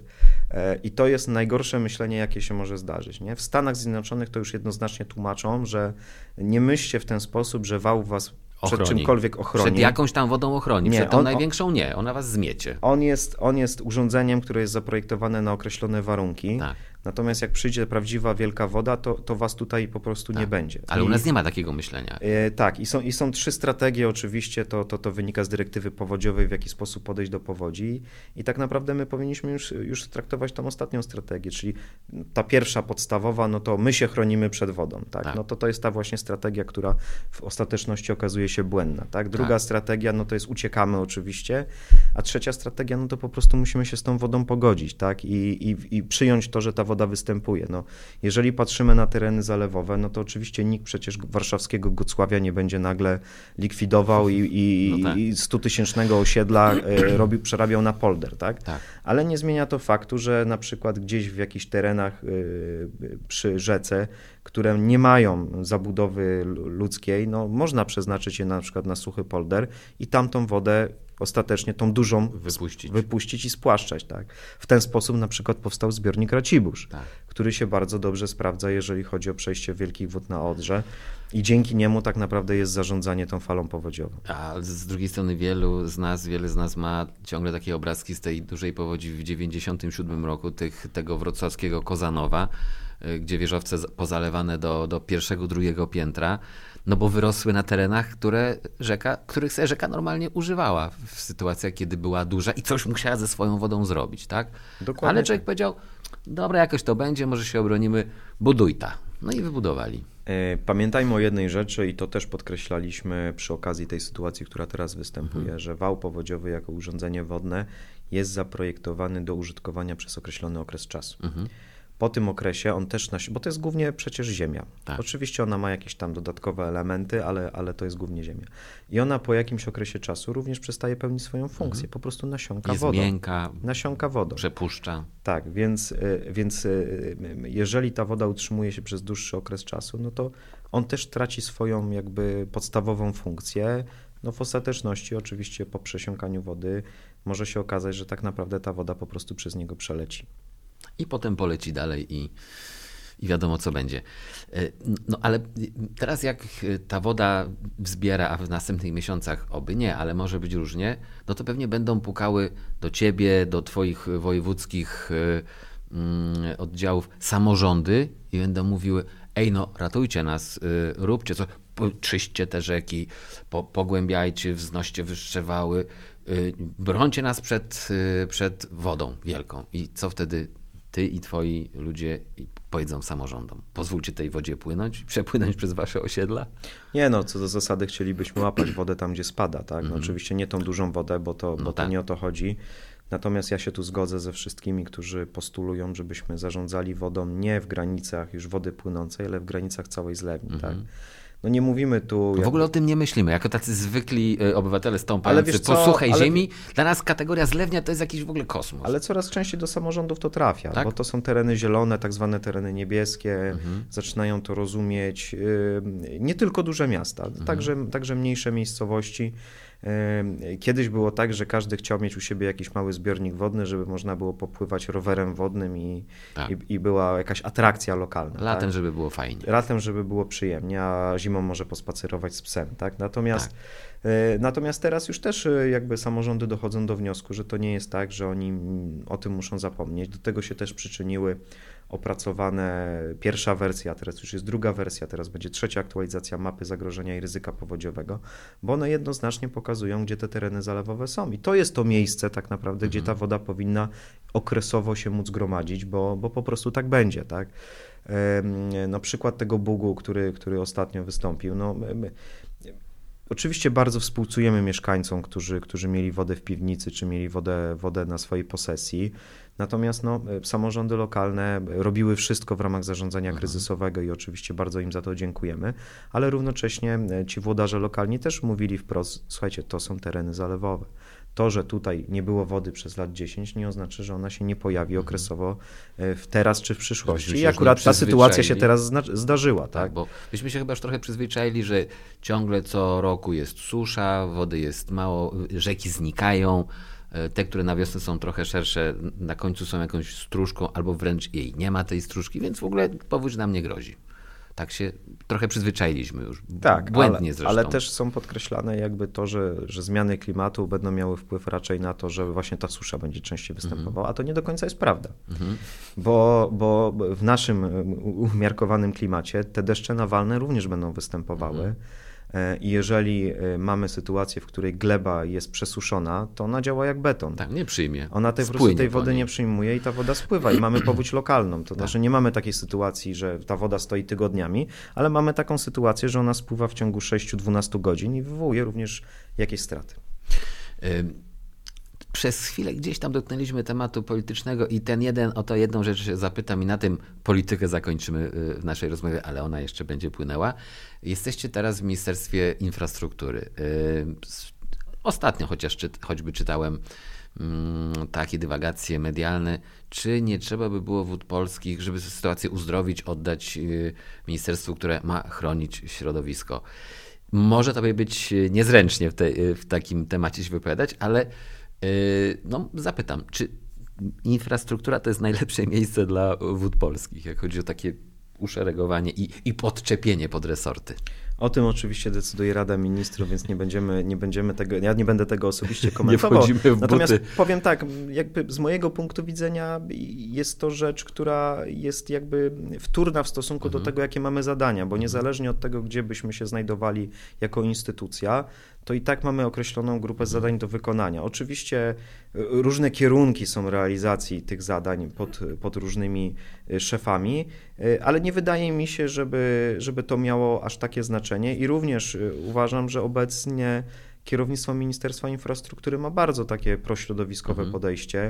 i to jest najgorsze myślenie, jakie się może zdarzyć. Nie? W Stanach Zjednoczonych to już jednoznacznie tłumaczą, że nie myślcie w ten sposób, że wał was przed ochroni. czymkolwiek ochroni. Przed jakąś tam wodą ochroni, nie, przed tą on, największą nie, ona was zmiecie. On jest, on jest urządzeniem, które jest zaprojektowane na określone warunki, tak. Natomiast jak przyjdzie prawdziwa wielka woda, to, to was tutaj po prostu tak. nie będzie. Ale I, u nas nie ma takiego myślenia. E, tak, i są, i są trzy strategie oczywiście, to, to, to wynika z dyrektywy powodziowej, w jaki sposób podejść do powodzi i tak naprawdę my powinniśmy już, już traktować tą ostatnią strategię, czyli ta pierwsza podstawowa, no to my się chronimy przed wodą, tak? tak. No to to jest ta właśnie strategia, która w ostateczności okazuje się błędna, tak? Druga tak. strategia, no to jest uciekamy oczywiście, a trzecia strategia, no to po prostu musimy się z tą wodą pogodzić, tak? I, i, i przyjąć to, że ta woda występuje. No, jeżeli patrzymy na tereny zalewowe, no to oczywiście nikt przecież warszawskiego Gocławia nie będzie nagle likwidował i, i, no tak. i stutysięcznego osiedla e, robił, przerabiał na polder, tak? tak? Ale nie zmienia to faktu, że na przykład gdzieś w jakichś terenach e, przy rzece, które nie mają zabudowy ludzkiej, no można przeznaczyć je na przykład na suchy polder i tamtą wodę ostatecznie tą dużą wypuścić, wypuścić i spłaszczać. Tak? W ten sposób na przykład powstał zbiornik Racibórz, tak. który się bardzo dobrze sprawdza, jeżeli chodzi o przejście wielkich wód na Odrze i dzięki niemu tak naprawdę jest zarządzanie tą falą powodziową. A z drugiej strony wielu z nas, wiele z nas ma ciągle takie obrazki z tej dużej powodzi w dziewięćdziesiątym siódmym roku, tych, tego wrocławskiego Kozanowa, gdzie wieżowce pozalewane do, do pierwszego, drugiego piętra, no bo wyrosły na terenach, które rzeka, których sobie rzeka normalnie używała w sytuacjach, kiedy była duża i coś musiała ze swoją wodą zrobić, tak? Dokładnie. Ale człowiek powiedział, dobra, jakoś to będzie, może się obronimy, buduj ta. No i wybudowali. Pamiętajmy o jednej rzeczy i to też podkreślaliśmy przy okazji tej sytuacji, która teraz występuje, mhm. że wał powodziowy jako urządzenie wodne jest zaprojektowany do użytkowania przez określony okres czasu. Mhm. Po tym okresie on też, na, bo to jest głównie przecież ziemia. Tak. Oczywiście ona ma jakieś tam dodatkowe elementy, ale, ale to jest głównie ziemia. I ona po jakimś okresie czasu również przestaje pełnić swoją funkcję. Mhm. Po prostu nasiąka jest wodą. Miękka, nasiąka wodą. Przepuszcza. Tak, więc, więc jeżeli ta woda utrzymuje się przez dłuższy okres czasu, no to on też traci swoją jakby podstawową funkcję. No w ostateczności oczywiście po przesiąkaniu wody może się okazać, że tak naprawdę ta woda po prostu przez niego przeleci. I potem poleci dalej i i wiadomo, co będzie. No ale teraz jak ta woda wzbiera, a w następnych miesiącach oby nie, ale może być różnie, no to pewnie będą pukały do ciebie, do twoich wojewódzkich oddziałów samorządy i będą mówiły: ej, no ratujcie nas, róbcie co, czyście te rzeki, po, pogłębiajcie, wznoście wyższe wały, brońcie nas przed, przed wodą wielką. I co wtedy ty i twoi ludzie powiedzą samorządom? Pozwólcie tej wodzie płynąć, przepłynąć przez wasze osiedla? Nie, no co do zasady chcielibyśmy łapać wodę tam, gdzie spada, tak? No, Mhm. oczywiście nie tą dużą wodę, bo to, No bo tak. to nie o to chodzi. Natomiast ja się tu zgodzę ze wszystkimi, którzy postulują, żebyśmy zarządzali wodą nie w granicach już wody płynącej, ale w granicach całej zlewni, Mhm. tak? No nie mówimy tu... W jak- ogóle o tym nie myślimy. Jako tacy zwykli y, obywatele Ale stąpający wiesz po co, suchej ale- ziemi, dla nas kategoria zlewnia to jest jakiś w ogóle kosmos. Ale coraz częściej do samorządów to trafia, Tak? bo to są tereny zielone, tak zwane tereny niebieskie, Mhm. zaczynają to rozumieć yy, nie tylko duże miasta, Mhm. także, także mniejsze miejscowości. Yy, Kiedyś było tak, że każdy chciał mieć u siebie jakiś mały zbiornik wodny, żeby można było popływać rowerem wodnym i, Tak. i, i była jakaś atrakcja lokalna. Latem, tak? żeby było fajnie. Latem, żeby było przyjemnie, a zimą może pospacerować z psem, tak? Natomiast, Tak. e, natomiast teraz już też e, jakby samorządy dochodzą do wniosku, że to nie jest tak, że oni mm, o tym muszą zapomnieć. Do tego się też przyczyniły opracowane pierwsza wersja, teraz już jest druga wersja, teraz będzie trzecia aktualizacja mapy zagrożenia i ryzyka powodziowego, bo one jednoznacznie pokazują, gdzie te tereny zalewowe są. I to jest to miejsce tak naprawdę, Mhm. gdzie ta woda powinna okresowo się móc gromadzić, bo, bo po prostu tak będzie, tak? No, przykład tego bugu, który, który ostatnio wystąpił. No, my, my, oczywiście bardzo współcujemy mieszkańcom, którzy, którzy mieli wodę w piwnicy, czy mieli wodę, wodę na swojej posesji. Natomiast no, samorządy lokalne robiły wszystko w ramach zarządzania Mhm. kryzysowego i oczywiście bardzo im za to dziękujemy, ale równocześnie ci włodarze lokalni też mówili wprost: słuchajcie, to są tereny zalewowe. To, że tutaj nie było wody przez lat dziesięć, nie oznacza, że ona się nie pojawi okresowo w teraz czy w przyszłości. Żebyśmy się I już akurat nie ta sytuacja się przyzwyczaili. teraz zna- zdarzyła, tak? Tak, bo myśmy się chyba już trochę przyzwyczaili, że ciągle co roku jest susza, wody jest mało, rzeki znikają. Te, które na wiosnę są trochę szersze, na końcu są jakąś stróżką, albo wręcz jej nie ma tej stróżki, więc w ogóle powódź nam nie grozi. Tak się trochę przyzwyczailiśmy już. Tak, Błędnie ale, zresztą. ale też są podkreślane jakby to, że, że zmiany klimatu będą miały wpływ raczej na to, że właśnie ta susza będzie częściej występowała, a to nie do końca jest prawda. Mhm. Bo, bo w naszym umiarkowanym klimacie te deszcze nawalne również będą występowały. Mhm. I jeżeli mamy sytuację, w której gleba jest przesuszona, to ona działa jak beton. Tak, nie przyjmie. Ona tej, po prostu Spłynie tej po wody niej. nie przyjmuje i ta woda spływa i mamy powódź lokalną. To znaczy nie mamy takiej sytuacji, że ta woda stoi tygodniami, ale mamy taką sytuację, że ona spływa w ciągu sześć do dwunastu godzin i wywołuje również jakieś straty. Ym, Przez chwilę gdzieś tam dotknęliśmy tematu politycznego i ten jeden, o to jedną rzecz się zapytam i na tym politykę zakończymy w naszej rozmowie, ale ona jeszcze będzie płynęła. Jesteście teraz w Ministerstwie Infrastruktury. Ym, Ostatnio chociaż czy, choćby czytałem mm, takie dywagacje medialne, czy nie trzeba by było Wód Polskich, żeby sytuację uzdrowić, oddać y, ministerstwu, które ma chronić środowisko. Może tobie być niezręcznie w, te, w takim temacie się wypowiadać, ale y, no, zapytam, czy infrastruktura to jest najlepsze miejsce dla Wód Polskich, jak chodzi o takie uszeregowanie i, i podczepienie pod resorty? O tym oczywiście decyduje Rada Ministrów, więc nie będziemy, nie będziemy tego, ja nie będę tego osobiście komentował. Nie wchodzimy w Natomiast buty. powiem tak, jakby z mojego punktu widzenia jest to rzecz, która jest jakby wtórna w stosunku Mhm. do tego, jakie mamy zadania, bo niezależnie od tego, gdzie byśmy się znajdowali jako instytucja, to i tak mamy określoną grupę zadań do wykonania. Oczywiście różne kierunki są realizacji tych zadań pod, pod różnymi szefami, ale nie wydaje mi się, żeby, żeby to miało aż takie znaczenie i również uważam, że obecnie kierownictwo Ministerstwa Infrastruktury ma bardzo takie prośrodowiskowe Mhm. podejście.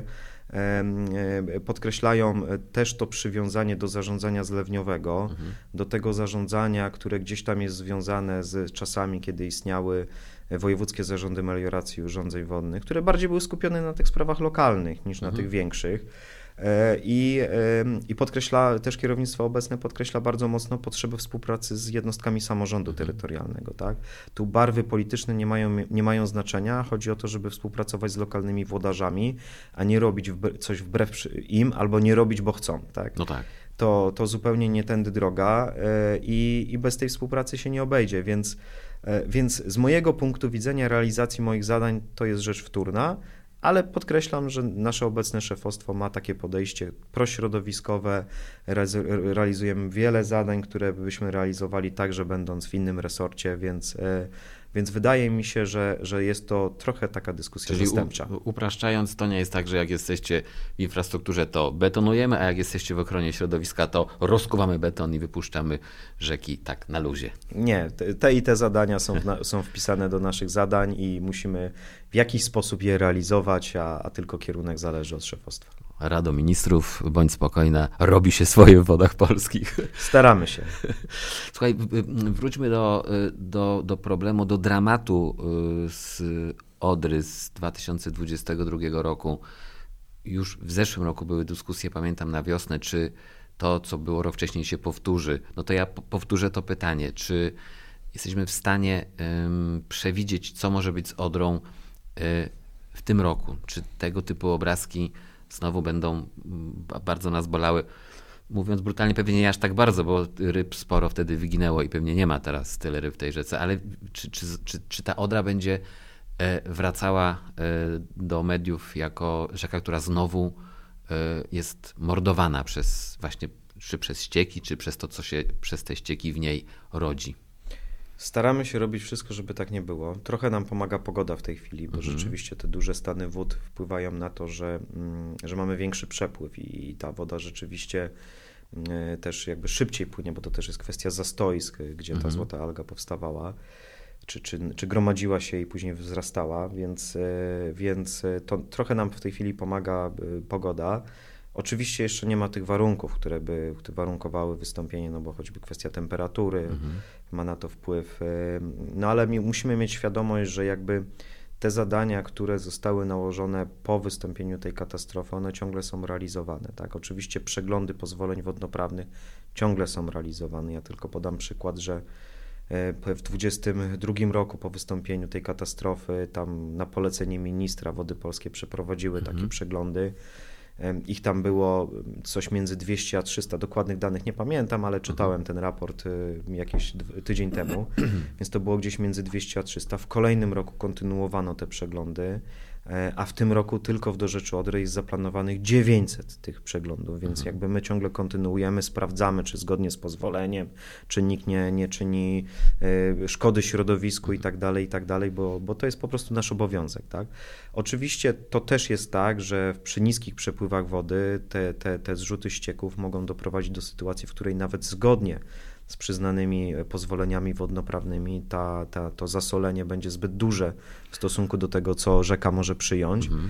Podkreślają też to przywiązanie do zarządzania zlewniowego, Mhm. do tego zarządzania, które gdzieś tam jest związane z czasami, kiedy istniały wojewódzkie zarządy melioracji i urządzeń wodnych, które bardziej były skupione na tych sprawach lokalnych niż na Mhm. tych większych. I, I podkreśla, też kierownictwo obecne podkreśla bardzo mocno potrzebę współpracy z jednostkami samorządu Mhm. terytorialnego. Tak? Tu barwy polityczne nie mają, nie mają znaczenia. Chodzi o to, żeby współpracować z lokalnymi włodarzami, a nie robić wbre- coś wbrew im albo nie robić, bo chcą. Tak? No tak. to, to zupełnie nie tędy droga i, i bez tej współpracy się nie obejdzie, więc, więc z mojego punktu widzenia realizacji moich zadań to jest rzecz wtórna, ale podkreślam, że nasze obecne szefostwo ma takie podejście prośrodowiskowe, realizujemy wiele zadań, które byśmy realizowali także będąc w innym resorcie, więc, więc wydaje mi się, że, że jest to trochę taka dyskusja Czyli zastępcza. U, upraszczając, to nie jest tak, że jak jesteście w infrastrukturze, to betonujemy, a jak jesteście w ochronie środowiska, to rozkuwamy beton i wypuszczamy rzeki tak na luzie. Nie, te, te i te zadania są, w na, są wpisane do naszych zadań i musimy w jakiś sposób je realizować, a, a tylko kierunek zależy od szefostwa. Rado Ministrów, bądź spokojna, robi się swoje w Wodach Polskich. Staramy się. Słuchaj, wróćmy do, do, do problemu, do dramatu z Odry z dwa tysiące dwudziestego drugiego roku. Już w zeszłym roku były dyskusje, pamiętam na wiosnę, czy to, co było rok wcześniej, się powtórzy. No to ja powtórzę to pytanie, czy jesteśmy w stanie um, przewidzieć, co może być z Odrą um, w tym roku? Czy tego typu obrazki znowu będą bardzo nas bolały? Mówiąc brutalnie, pewnie nie aż tak bardzo, bo ryb sporo wtedy wyginęło i pewnie nie ma teraz tyle ryb w tej rzece, ale czy, czy, czy, czy ta Odra będzie wracała do mediów jako rzeka, która znowu jest mordowana przez właśnie, czy przez ścieki, czy przez to, co się przez te ścieki w niej rodzi? Staramy się robić wszystko, żeby tak nie było. Trochę nam pomaga pogoda w tej chwili, bo mhm. rzeczywiście te duże stany wód wpływają na to, że, że mamy większy przepływ i ta woda rzeczywiście też jakby szybciej płynie, bo to też jest kwestia zastoisk, gdzie ta mhm. złota alga powstawała, czy, czy, czy gromadziła się i później wzrastała, więc, więc to trochę nam w tej chwili pomaga pogoda. Oczywiście jeszcze nie ma tych warunków, które by które warunkowały wystąpienie, no bo choćby kwestia temperatury mhm. ma na to wpływ. No ale musimy mieć świadomość, że jakby te zadania, które zostały nałożone po wystąpieniu tej katastrofy, one ciągle są realizowane. Tak? Oczywiście przeglądy pozwoleń wodnoprawnych ciągle są realizowane. Ja tylko podam przykład, że w dwudziestym drugim roku po wystąpieniu tej katastrofy tam na polecenie ministra Wody Polskie przeprowadziły mhm. takie przeglądy. Ich tam było coś między dwieście a trzysta, dokładnych danych nie pamiętam, ale czytałem ten raport jakiś tydzień temu, więc to było gdzieś między dwieście a trzysta. W kolejnym roku kontynuowano te przeglądy, a w tym roku tylko w dorzeczy Odry jest zaplanowanych dziewięćset tych przeglądów, więc mhm. jakby my ciągle kontynuujemy, sprawdzamy, czy zgodnie z pozwoleniem, czy nikt nie, nie czyni y, szkody środowisku i tak dalej, i tak dalej, bo, bo to jest po prostu nasz obowiązek, tak? Oczywiście to też jest tak, że przy niskich przepływach wody te, te, te zrzuty ścieków mogą doprowadzić do sytuacji, w której nawet zgodnie z przyznanymi pozwoleniami wodnoprawnymi ta, ta, to zasolenie będzie zbyt duże w stosunku do tego, co rzeka może przyjąć. Mhm.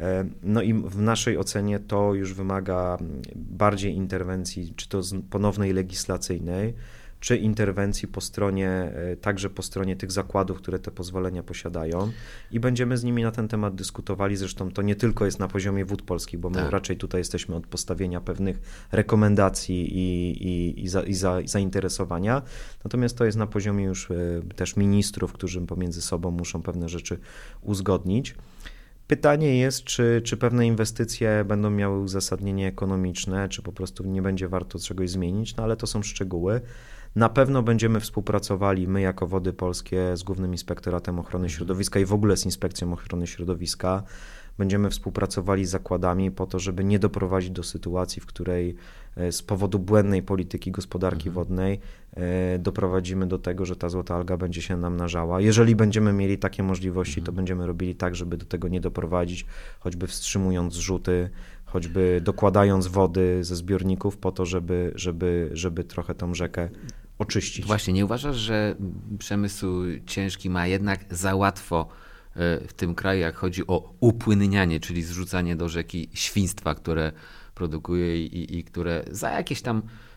No i w naszej ocenie to już wymaga bardziej interwencji, czy to ponownej legislacyjnej, czy interwencji po stronie, także po stronie tych zakładów, które te pozwolenia posiadają i będziemy z nimi na ten temat dyskutowali. Zresztą to nie tylko jest na poziomie Wód Polskich, bo my tak. raczej tutaj jesteśmy od postawienia pewnych rekomendacji i, i, i, za, i, za, i zainteresowania, natomiast to jest na poziomie już też ministrów, którzy pomiędzy sobą muszą pewne rzeczy uzgodnić. Pytanie jest, czy, czy pewne inwestycje będą miały uzasadnienie ekonomiczne, czy po prostu nie będzie warto czegoś zmienić, no ale to są szczegóły. Na pewno będziemy współpracowali my jako Wody Polskie z Głównym Inspektoratem Ochrony Środowiska i w ogóle z Inspekcją Ochrony Środowiska. Będziemy współpracowali z zakładami po to, żeby nie doprowadzić do sytuacji, w której z powodu błędnej polityki gospodarki mhm. wodnej doprowadzimy do tego, że ta złota alga będzie się namnażała. Jeżeli będziemy mieli takie możliwości, mhm. to będziemy robili tak, żeby do tego nie doprowadzić, choćby wstrzymując zrzuty, choćby dokładając wody ze zbiorników po to, żeby, żeby, żeby trochę tą rzekę oczyścić. Właśnie, nie uważasz, że przemysł ciężki ma jednak za łatwo w tym kraju, jak chodzi o upłynnianie, czyli zrzucanie do rzeki świństwa, które produkuje i, i które za jakieś tam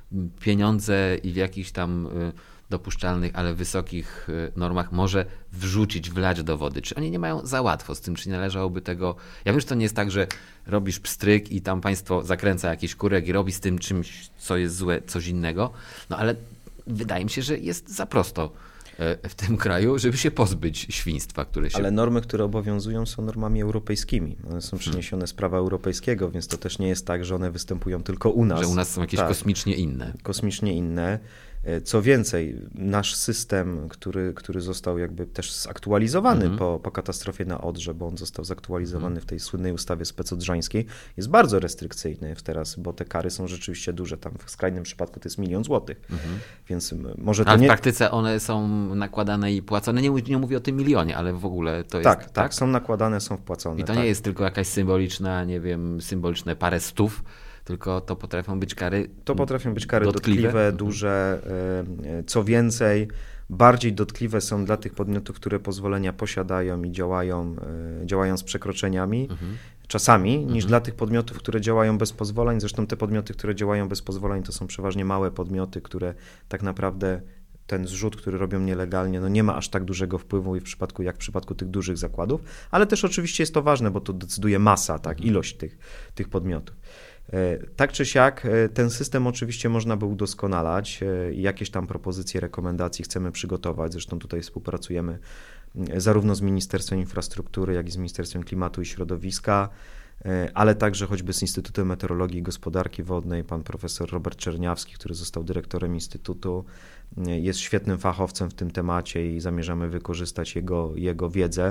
pieniądze i w jakichś tam dopuszczalnych, ale wysokich normach może wrzucić, wlać do wody. Czy oni nie mają za łatwo z tym, czy nie należałoby tego... Ja wiem, że to nie jest tak, że robisz pstryk i tam państwo zakręca jakiś kurek i robi z tym czymś, co jest złe, coś innego, no ale wydaje mi się, że jest za prosto w tym kraju, żeby się pozbyć świństwa, które się... Ale normy, które obowiązują, są normami europejskimi. One są przeniesione z prawa europejskiego, więc to też nie jest tak, że one występują tylko u nas. Że u nas są jakieś tak, kosmicznie inne. Kosmicznie inne. Co więcej, nasz system, który, który został jakby też zaktualizowany mhm. po, po katastrofie na Odrze, bo on został zaktualizowany mhm. w tej słynnej ustawie specodrzańskiej, jest bardzo restrykcyjny teraz, bo te kary są rzeczywiście duże. Tam w skrajnym przypadku to jest milion złotych. Mhm. Więc może to ale w nie... praktyce one są nakładane i płacone. Nie, nie mówię o tym milionie, ale w ogóle to jest... Tak, tak, tak? są nakładane, są wpłacone. I to tak. nie jest tylko jakaś symboliczna, nie wiem, symboliczne parę stów, tylko to potrafią być kary To potrafią być kary dotkliwe, dotkliwe duże. Co więcej, bardziej dotkliwe są dla tych podmiotów, które pozwolenia posiadają i działają, działają z przekroczeniami, mhm. czasami, niż mhm. dla tych podmiotów, które działają bez pozwoleń. Zresztą te podmioty, które działają bez pozwoleń, to są przeważnie małe podmioty, które tak naprawdę ten zrzut, który robią nielegalnie, no nie ma aż tak dużego wpływu i w przypadku, jak w przypadku tych dużych zakładów, ale też oczywiście jest to ważne, bo to decyduje masa, tak, ilość tych, tych podmiotów. Tak czy siak, ten system oczywiście można by udoskonalać i jakieś tam propozycje, rekomendacji chcemy przygotować. Zresztą tutaj współpracujemy zarówno z Ministerstwem Infrastruktury, jak i z Ministerstwem Klimatu i Środowiska, ale także choćby z Instytutem Meteorologii i Gospodarki Wodnej. Pan profesor Robert Czerniawski, który został dyrektorem Instytutu, jest świetnym fachowcem w tym temacie i zamierzamy wykorzystać jego, jego wiedzę.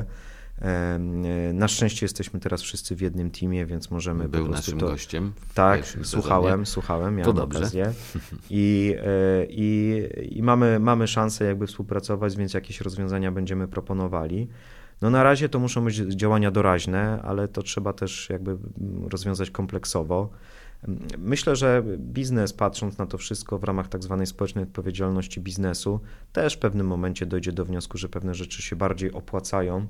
Na szczęście jesteśmy teraz wszyscy w jednym teamie, więc możemy Był po prostu naszym to... gościem. Tak, słuchałem, słuchałem, miałem to dobrze. okazję. I, i, i mamy, mamy szansę jakby współpracować, więc jakieś rozwiązania będziemy proponowali. No na razie to muszą być działania doraźne, ale to trzeba też jakby rozwiązać kompleksowo. Myślę, że biznes, patrząc na to wszystko w ramach tak zwanej społecznej odpowiedzialności biznesu, też w pewnym momencie dojdzie do wniosku, że pewne rzeczy się bardziej opłacają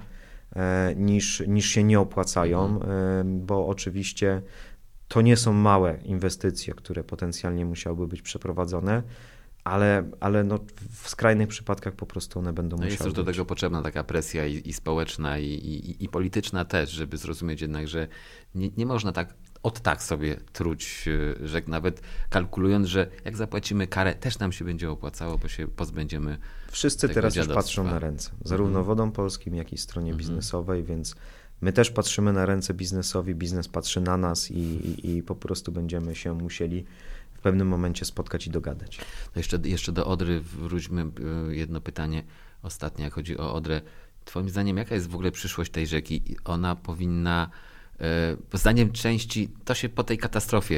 niż, niż się nie opłacają, mhm. bo oczywiście to nie są małe inwestycje, które potencjalnie musiałyby być przeprowadzone, ale, ale no w skrajnych przypadkach po prostu one będą no musiały jest też być. do tego potrzebna taka presja i, i społeczna, i, i, i polityczna też, żeby zrozumieć jednak, że nie, nie można tak od tak sobie truć, że nawet kalkulując, że jak zapłacimy karę, też nam się będzie opłacało, bo się pozbędziemy Wszyscy tego teraz dziadostwa. już patrzą na ręce, zarówno mhm. Wodom Polskim, jak i stronie mhm. biznesowej, więc my też patrzymy na ręce biznesowi, biznes patrzy na nas i, i, i po prostu będziemy się musieli w pewnym momencie spotkać i dogadać. No jeszcze, jeszcze do Odry wróćmy, jedno pytanie ostatnie, jak chodzi o Odrę. Twoim zdaniem, jaka jest w ogóle przyszłość tej rzeki? Ona powinna, zdaniem części, to się po tej katastrofie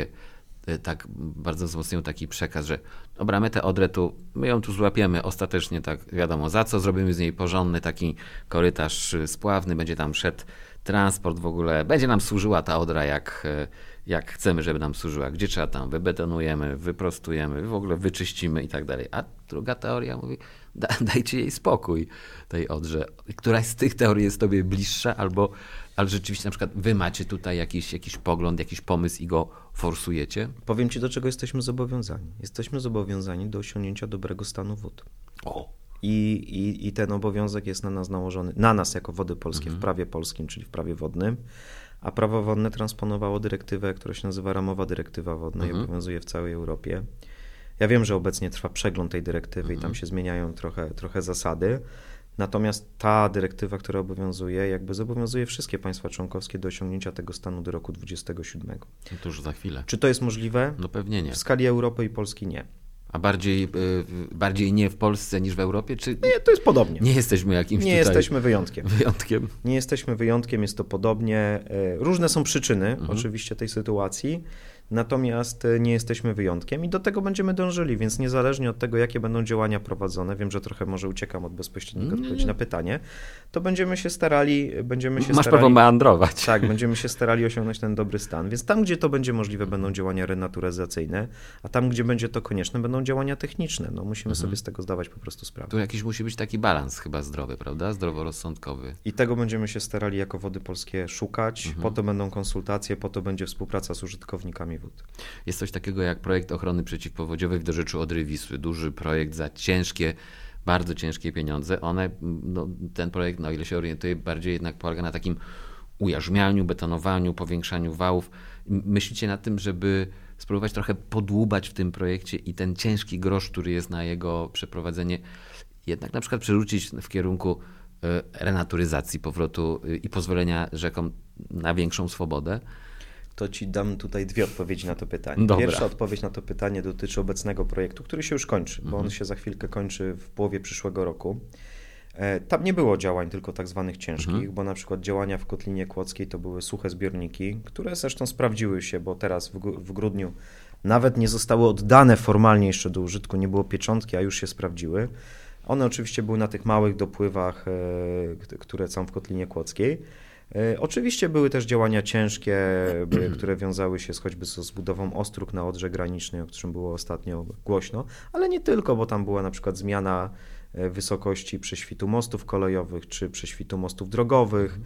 tak bardzo wzmocnił taki przekaz, że dobra, my tę Odrę tu, my ją tu złapiemy ostatecznie, tak wiadomo za co, zrobimy z niej porządny taki korytarz spławny, będzie tam szedł transport w ogóle, będzie nam służyła ta Odra jak, jak chcemy, żeby nam służyła, gdzie trzeba tam, wybetonujemy, wyprostujemy, w ogóle wyczyścimy i tak dalej. A druga teoria mówi, da, dajcie jej spokój, tej Odrze. Któraś z tych teorii jest tobie bliższa, albo ale rzeczywiście na przykład wy macie tutaj jakiś, jakiś pogląd, jakiś pomysł i go forsujecie? Powiem ci, do czego jesteśmy zobowiązani. Jesteśmy zobowiązani do osiągnięcia dobrego stanu wód. O. I, i, I ten obowiązek jest na nas nałożony, na nas jako Wody Polskie mhm. w prawie polskim, czyli w prawie wodnym, a prawo wodne transponowało dyrektywę, która się nazywa Ramowa Dyrektywa Wodna mhm. i obowiązuje w całej Europie. Ja wiem, że obecnie trwa przegląd tej dyrektywy mhm. i tam się zmieniają trochę, trochę zasady. Natomiast ta dyrektywa, która obowiązuje, jakby zobowiązuje wszystkie państwa członkowskie do osiągnięcia tego stanu do roku dwudziestego siódmego. No to już za chwilę. Czy to jest możliwe? No pewnie nie. W skali Europy i Polski nie. A bardziej, yy, bardziej nie w Polsce niż w Europie? Czy nie, to jest podobnie. Nie jesteśmy jakimś Nie tutaj jesteśmy wyjątkiem. Wyjątkiem. Nie jesteśmy wyjątkiem, jest to podobnie. Różne są przyczyny mhm. oczywiście tej sytuacji. Natomiast nie jesteśmy wyjątkiem i do tego będziemy dążyli, więc niezależnie od tego, jakie będą działania prowadzone, wiem, że trochę może uciekam od bezpośredniego mm. odpowiedzi na pytanie, to będziemy się starali... Będziemy się Masz starali, prawo meandrować. Tak, będziemy się starali osiągnąć ten dobry stan, więc tam, gdzie to będzie możliwe, będą działania renaturyzacyjne, a tam, gdzie będzie to konieczne, będą działania techniczne. No, musimy mhm. sobie z tego zdawać po prostu sprawę. Tu jakiś musi być taki balans chyba zdrowy, prawda? Zdroworozsądkowy. I tego będziemy się starali jako Wody Polskie szukać, mhm. po to będą konsultacje, po to będzie współpraca z użytkownikami wód. Jest coś takiego jak projekt ochrony przeciwpowodziowej w dorzeczu Odry Wisły. Duży projekt za ciężkie, bardzo ciężkie pieniądze. One, no, ten projekt, no, o ile się orientuję, bardziej jednak polega na takim ujarzmianiu, betonowaniu, powiększaniu wałów. Myślicie nad tym, żeby spróbować trochę podłubać w tym projekcie i ten ciężki grosz, który jest na jego przeprowadzenie, jednak na przykład przerzucić w kierunku renaturyzacji, powrotu i pozwolenia rzekom na większą swobodę? To ci dam tutaj dwie odpowiedzi na to pytanie. Dobra. Pierwsza odpowiedź na to pytanie dotyczy obecnego projektu, który się już kończy, bo mhm. on się za chwilkę kończy w połowie przyszłego roku. Tam nie było działań tylko tak zwanych ciężkich, mhm. bo na przykład działania w Kotlinie Kłodzkiej to były suche zbiorniki, które zresztą sprawdziły się, bo teraz w, w grudniu nawet nie zostały oddane formalnie jeszcze do użytku, nie było pieczątki, a już się sprawdziły. One oczywiście były na tych małych dopływach, które są w Kotlinie Kłodzkiej. Oczywiście były też działania ciężkie, które wiązały się z, choćby z budową ostróg na Odrze Granicznej, o którym było ostatnio głośno, ale nie tylko, bo tam była na przykład zmiana wysokości prześwitu mostów kolejowych czy prześwitu mostów drogowych.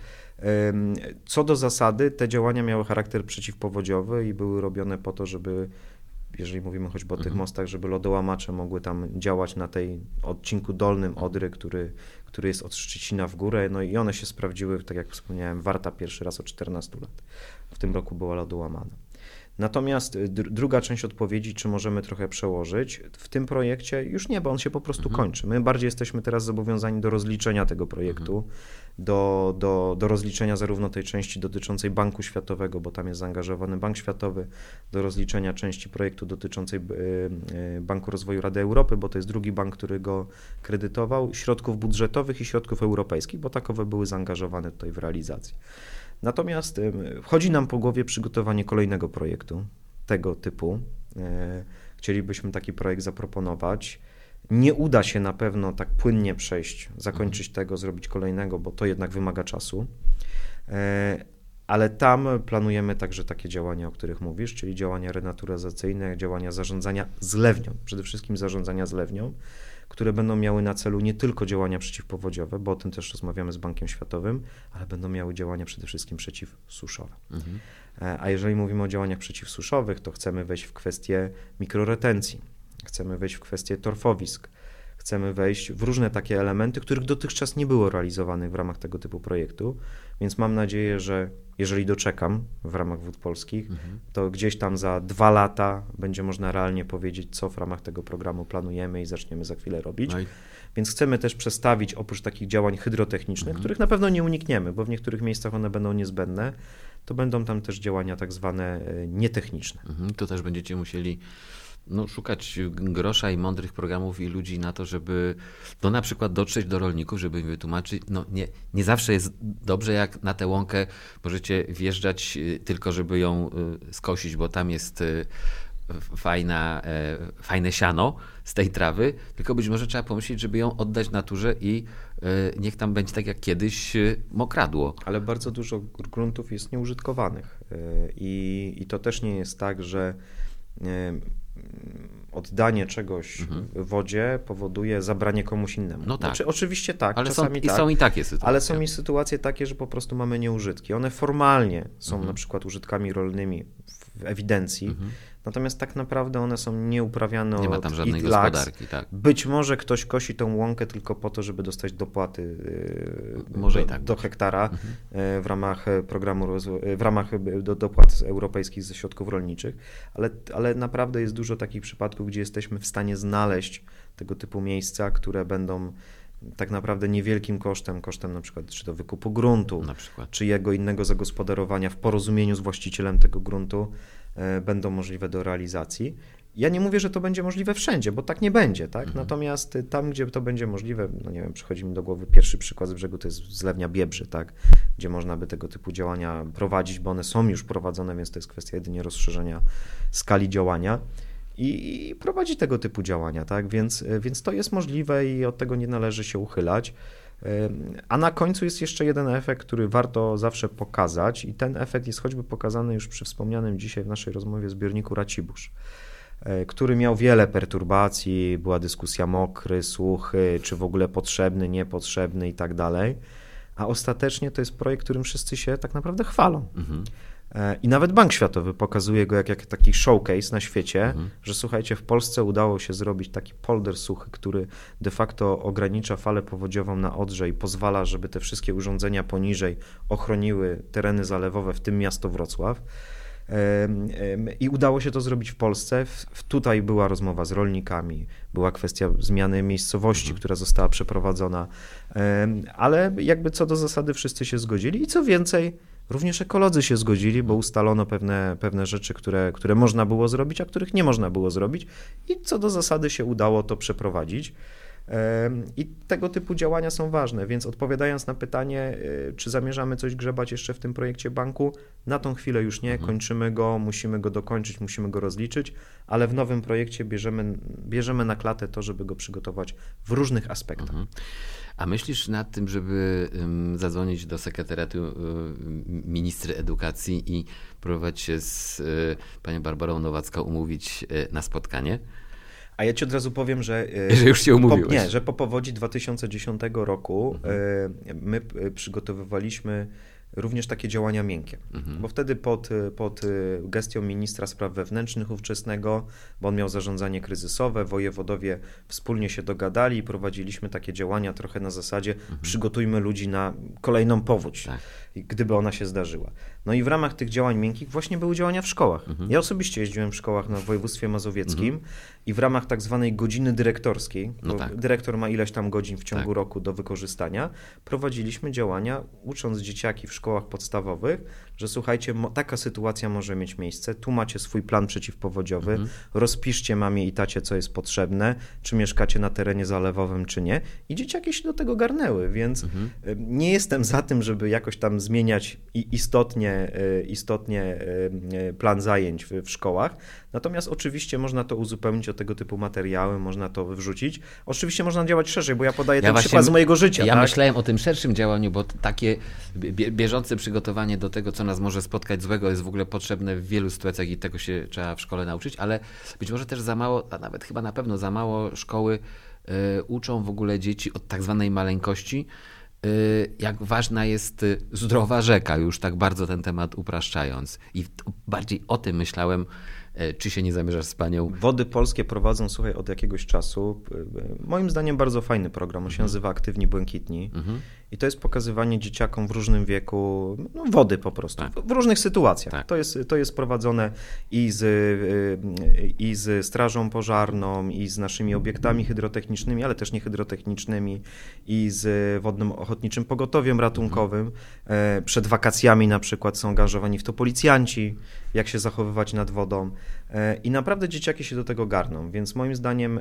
Co do zasady, te działania miały charakter przeciwpowodziowy i były robione po to, żeby, jeżeli mówimy choćby o tych mostach, żeby lodołamacze mogły tam działać na tej odcinku dolnym Odry, który, który jest od Szczecina w górę, no i one się sprawdziły, tak jak wspomniałem, Warta pierwszy raz od czternastu lat. W tym roku była lodołamana. Natomiast druga część odpowiedzi, czy możemy trochę przełożyć, w tym projekcie już nie, bo on się po prostu mhm. kończy. My bardziej jesteśmy teraz zobowiązani do rozliczenia tego projektu, mhm. do, do, do rozliczenia zarówno tej części dotyczącej Banku Światowego, bo tam jest zaangażowany Bank Światowy, do rozliczenia części projektu dotyczącej Banku Rozwoju Rady Europy, bo to jest drugi bank, który go kredytował, środków budżetowych i środków europejskich, bo takowe były zaangażowane tutaj w realizację. Natomiast chodzi nam po głowie przygotowanie kolejnego projektu tego typu. Chcielibyśmy taki projekt zaproponować. Nie uda się na pewno tak płynnie przejść, zakończyć mhm. tego, zrobić kolejnego, bo to jednak wymaga czasu. Ale tam planujemy także takie działania, o których mówisz, czyli działania renaturyzacyjne, działania zarządzania zlewnią, przede wszystkim zarządzania zlewnią, które będą miały na celu nie tylko działania przeciwpowodziowe, bo o tym też rozmawiamy z Bankiem Światowym, ale będą miały działania przede wszystkim przeciwsuszowe. Mhm. A jeżeli mówimy o działaniach przeciwsuszowych, to chcemy wejść w kwestię mikroretencji, chcemy wejść w kwestię torfowisk, chcemy wejść w różne takie elementy, których dotychczas nie było realizowanych w ramach tego typu projektu, więc mam nadzieję, że jeżeli doczekam w ramach Wód Polskich, mhm. to gdzieś tam za dwa lata będzie można realnie powiedzieć, co w ramach tego programu planujemy i zaczniemy za chwilę robić. No i... Więc chcemy też przestawić oprócz takich działań hydrotechnicznych, mhm. których na pewno nie unikniemy, bo w niektórych miejscach one będą niezbędne, to będą tam też działania tak zwane nietechniczne. Mhm. To też będziecie musieli no, szukać grosza i mądrych programów i ludzi na to, żeby no, na przykład dotrzeć do rolników, żeby im wytłumaczyć, no nie, nie zawsze jest dobrze, jak na tę łąkę możecie wjeżdżać tylko, żeby ją skosić, bo tam jest fajna, fajne siano z tej trawy, tylko być może trzeba pomyśleć, żeby ją oddać naturze i niech tam będzie tak jak kiedyś mokradło. Ale bardzo dużo gruntów jest nieużytkowanych i, i to też nie jest tak, że oddanie czegoś mhm. w wodzie powoduje zabranie komuś innemu. No tak. Znaczy, oczywiście tak, ale czasami są, tak. I są i takie sytuacje. Ale są i sytuacje takie, że po prostu mamy nieużytki. One formalnie są mhm. na przykład użytkami rolnymi w ewidencji, mhm. natomiast tak naprawdę one są nieuprawiane od Nie ma tam żadnej laks. gospodarki. Tak. Być może ktoś kosi tą łąkę tylko po to, żeby dostać dopłaty może do, i tak do hektara mhm. w ramach programu, w ramach do dopłat europejskich ze środków rolniczych, ale, ale naprawdę jest dużo takich przypadków, gdzie jesteśmy w stanie znaleźć tego typu miejsca, które będą tak naprawdę niewielkim kosztem, kosztem na przykład czy to wykupu gruntu, na przykład. czy jego innego zagospodarowania w porozumieniu z właścicielem tego gruntu e, będą możliwe do realizacji. Ja nie mówię, że to będzie możliwe wszędzie, bo tak nie będzie, tak? Mhm. Natomiast tam, gdzie to będzie możliwe, no nie wiem, przychodzi mi do głowy pierwszy przykład z brzegu, to jest zlewnia Biebrzy, tak? Gdzie można by tego typu działania prowadzić, bo one są już prowadzone, więc to jest kwestia jedynie rozszerzenia skali działania. I, i prowadzi tego typu działania, tak? Więc, więc to jest możliwe i od tego nie należy się uchylać. A na końcu jest jeszcze jeden efekt, który warto zawsze pokazać i ten efekt jest choćby pokazany już przy wspomnianym dzisiaj w naszej rozmowie zbiorniku Racibórz, który miał wiele perturbacji, była dyskusja mokry, suchy, czy w ogóle potrzebny, niepotrzebny i tak dalej, a ostatecznie to jest projekt, którym wszyscy się tak naprawdę chwalą. Mhm. I nawet Bank Światowy pokazuje go jak, jak taki showcase na świecie, mhm. że słuchajcie, w Polsce udało się zrobić taki polder suchy, który de facto ogranicza falę powodziową na Odrze i pozwala, żeby te wszystkie urządzenia poniżej ochroniły tereny zalewowe, w tym miasto Wrocław. I udało się to zrobić w Polsce. Tutaj była rozmowa z rolnikami, była kwestia zmiany miejscowości, mhm. która została przeprowadzona, ale jakby co do zasady wszyscy się zgodzili i co więcej, również ekolodzy się zgodzili, bo ustalono pewne, pewne rzeczy, które, które można było zrobić, a których nie można było zrobić i co do zasady się udało to przeprowadzić. I tego typu działania są ważne, więc odpowiadając na pytanie, czy zamierzamy coś grzebać jeszcze w tym projekcie banku, na tą chwilę już nie, mhm. kończymy go, musimy go dokończyć, musimy go rozliczyć, ale w nowym projekcie bierzemy, bierzemy na klatę to, żeby go przygotować w różnych aspektach. Mhm. A myślisz nad tym, żeby um, zadzwonić do sekretariatu um, ministry edukacji i próbować się z um, panią Barbarą Nowacką umówić um, na spotkanie? A ja ci od razu powiem, że, że już się umówiłeś. Po, nie, że po powodzi dwa tysiące dziesiątego roku mhm. my przygotowywaliśmy również takie działania miękkie, mhm. bo wtedy pod, pod gestią ministra spraw wewnętrznych ówczesnego, bo on miał zarządzanie kryzysowe, wojewodowie wspólnie się dogadali i prowadziliśmy takie działania trochę na zasadzie mhm. przygotujmy ludzi na kolejną powódź, tak. gdyby ona się zdarzyła. No i w ramach tych działań miękkich właśnie były działania w szkołach. Mhm. Ja osobiście jeździłem w szkołach na województwie mazowieckim mhm. i w ramach tak zwanej godziny dyrektorskiej, no bo tak. dyrektor ma ileś tam godzin w ciągu tak. roku do wykorzystania, prowadziliśmy działania ucząc dzieciaki w szkołach podstawowych, że słuchajcie, taka sytuacja może mieć miejsce, tu macie swój plan przeciwpowodziowy, mhm. rozpiszcie mamie i tacie, co jest potrzebne, czy mieszkacie na terenie zalewowym, czy nie. I dzieciaki się do tego garnęły, więc mhm. nie jestem za tym, żeby jakoś tam zmieniać istotnie, istotnie plan zajęć w, w szkołach. Natomiast oczywiście można to uzupełnić o tego typu materiały, można to wrzucić. Oczywiście można działać szerzej, bo ja podaję ja ten przykład z mojego życia. Ja tak? myślałem o tym szerszym działaniu, bo takie bieżące przygotowanie do tego, co nas może spotkać złego, jest w ogóle potrzebne w wielu sytuacjach i tego się trzeba w szkole nauczyć, ale być może też za mało, a nawet chyba na pewno za mało szkoły y, uczą w ogóle dzieci od tak zwanej maleńkości, y, jak ważna jest zdrowa rzeka, już tak bardzo ten temat upraszczając. I bardziej o tym myślałem, czy się nie zamierzasz z panią? Wody Polskie prowadzą, słuchaj, od jakiegoś czasu. Moim zdaniem bardzo fajny program. On się mhm. nazywa Aktywni Błękitni. Mhm. I to jest pokazywanie dzieciakom w różnym wieku no, wody po prostu. Tak. W różnych sytuacjach. Tak. To jest, to jest prowadzone i z, i z Strażą Pożarną, i z naszymi obiektami hydrotechnicznymi, ale też niehydrotechnicznymi, i z Wodnym Ochotniczym Pogotowiem Ratunkowym. Mhm. Przed wakacjami na przykład są angażowani w to policjanci, jak się zachowywać nad wodą. I naprawdę dzieciaki się do tego garną, więc moim zdaniem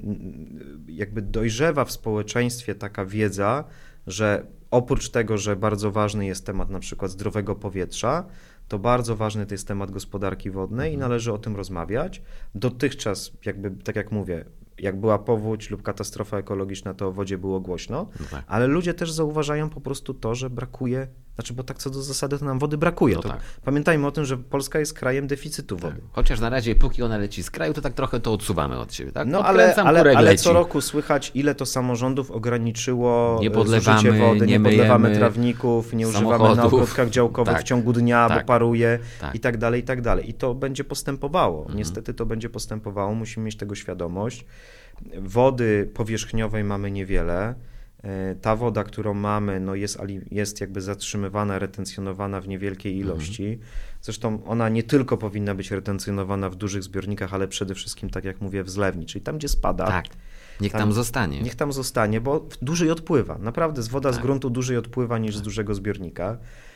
jakby dojrzewa w społeczeństwie taka wiedza, że oprócz tego, że bardzo ważny jest temat na przykład zdrowego powietrza, to bardzo ważny to jest temat gospodarki wodnej i należy o tym rozmawiać. Dotychczas, jakby, tak jak mówię, jak była powódź lub katastrofa ekologiczna, to o wodzie było głośno, no tak. ale ludzie też zauważają po prostu to, że brakuje, znaczy bo tak co do zasady to nam wody brakuje. No to tak. Pamiętajmy o tym, że Polska jest krajem deficytu wody. Tak. Chociaż na razie póki ona leci z kraju, to tak trochę to odsuwamy od siebie. Tak? No ale, ale, ale co roku słychać, ile to samorządów ograniczyło nie podlewamy, zużycie wody, nie, nie podlewamy trawników, nie samochodów. Używamy na ogródkach działkowych tak. w ciągu dnia, tak. bo paruje tak. i tak dalej, i tak dalej. I to będzie postępowało. Mhm. Niestety to będzie postępowało, musimy mieć tego świadomość. Wody powierzchniowej mamy niewiele. Ta woda, którą mamy, no jest, jest jakby zatrzymywana, retencjonowana w niewielkiej ilości. Mhm. Zresztą ona nie tylko powinna być retencjonowana w dużych zbiornikach, ale przede wszystkim, tak jak mówię, w zlewni, czyli tam, gdzie spada. Tak. Niech tam, tam zostanie. Niech tam zostanie, bo dłużej odpływa. Naprawdę, z woda tak. z gruntu dłużej odpływa niż tak. z dużego zbiornika.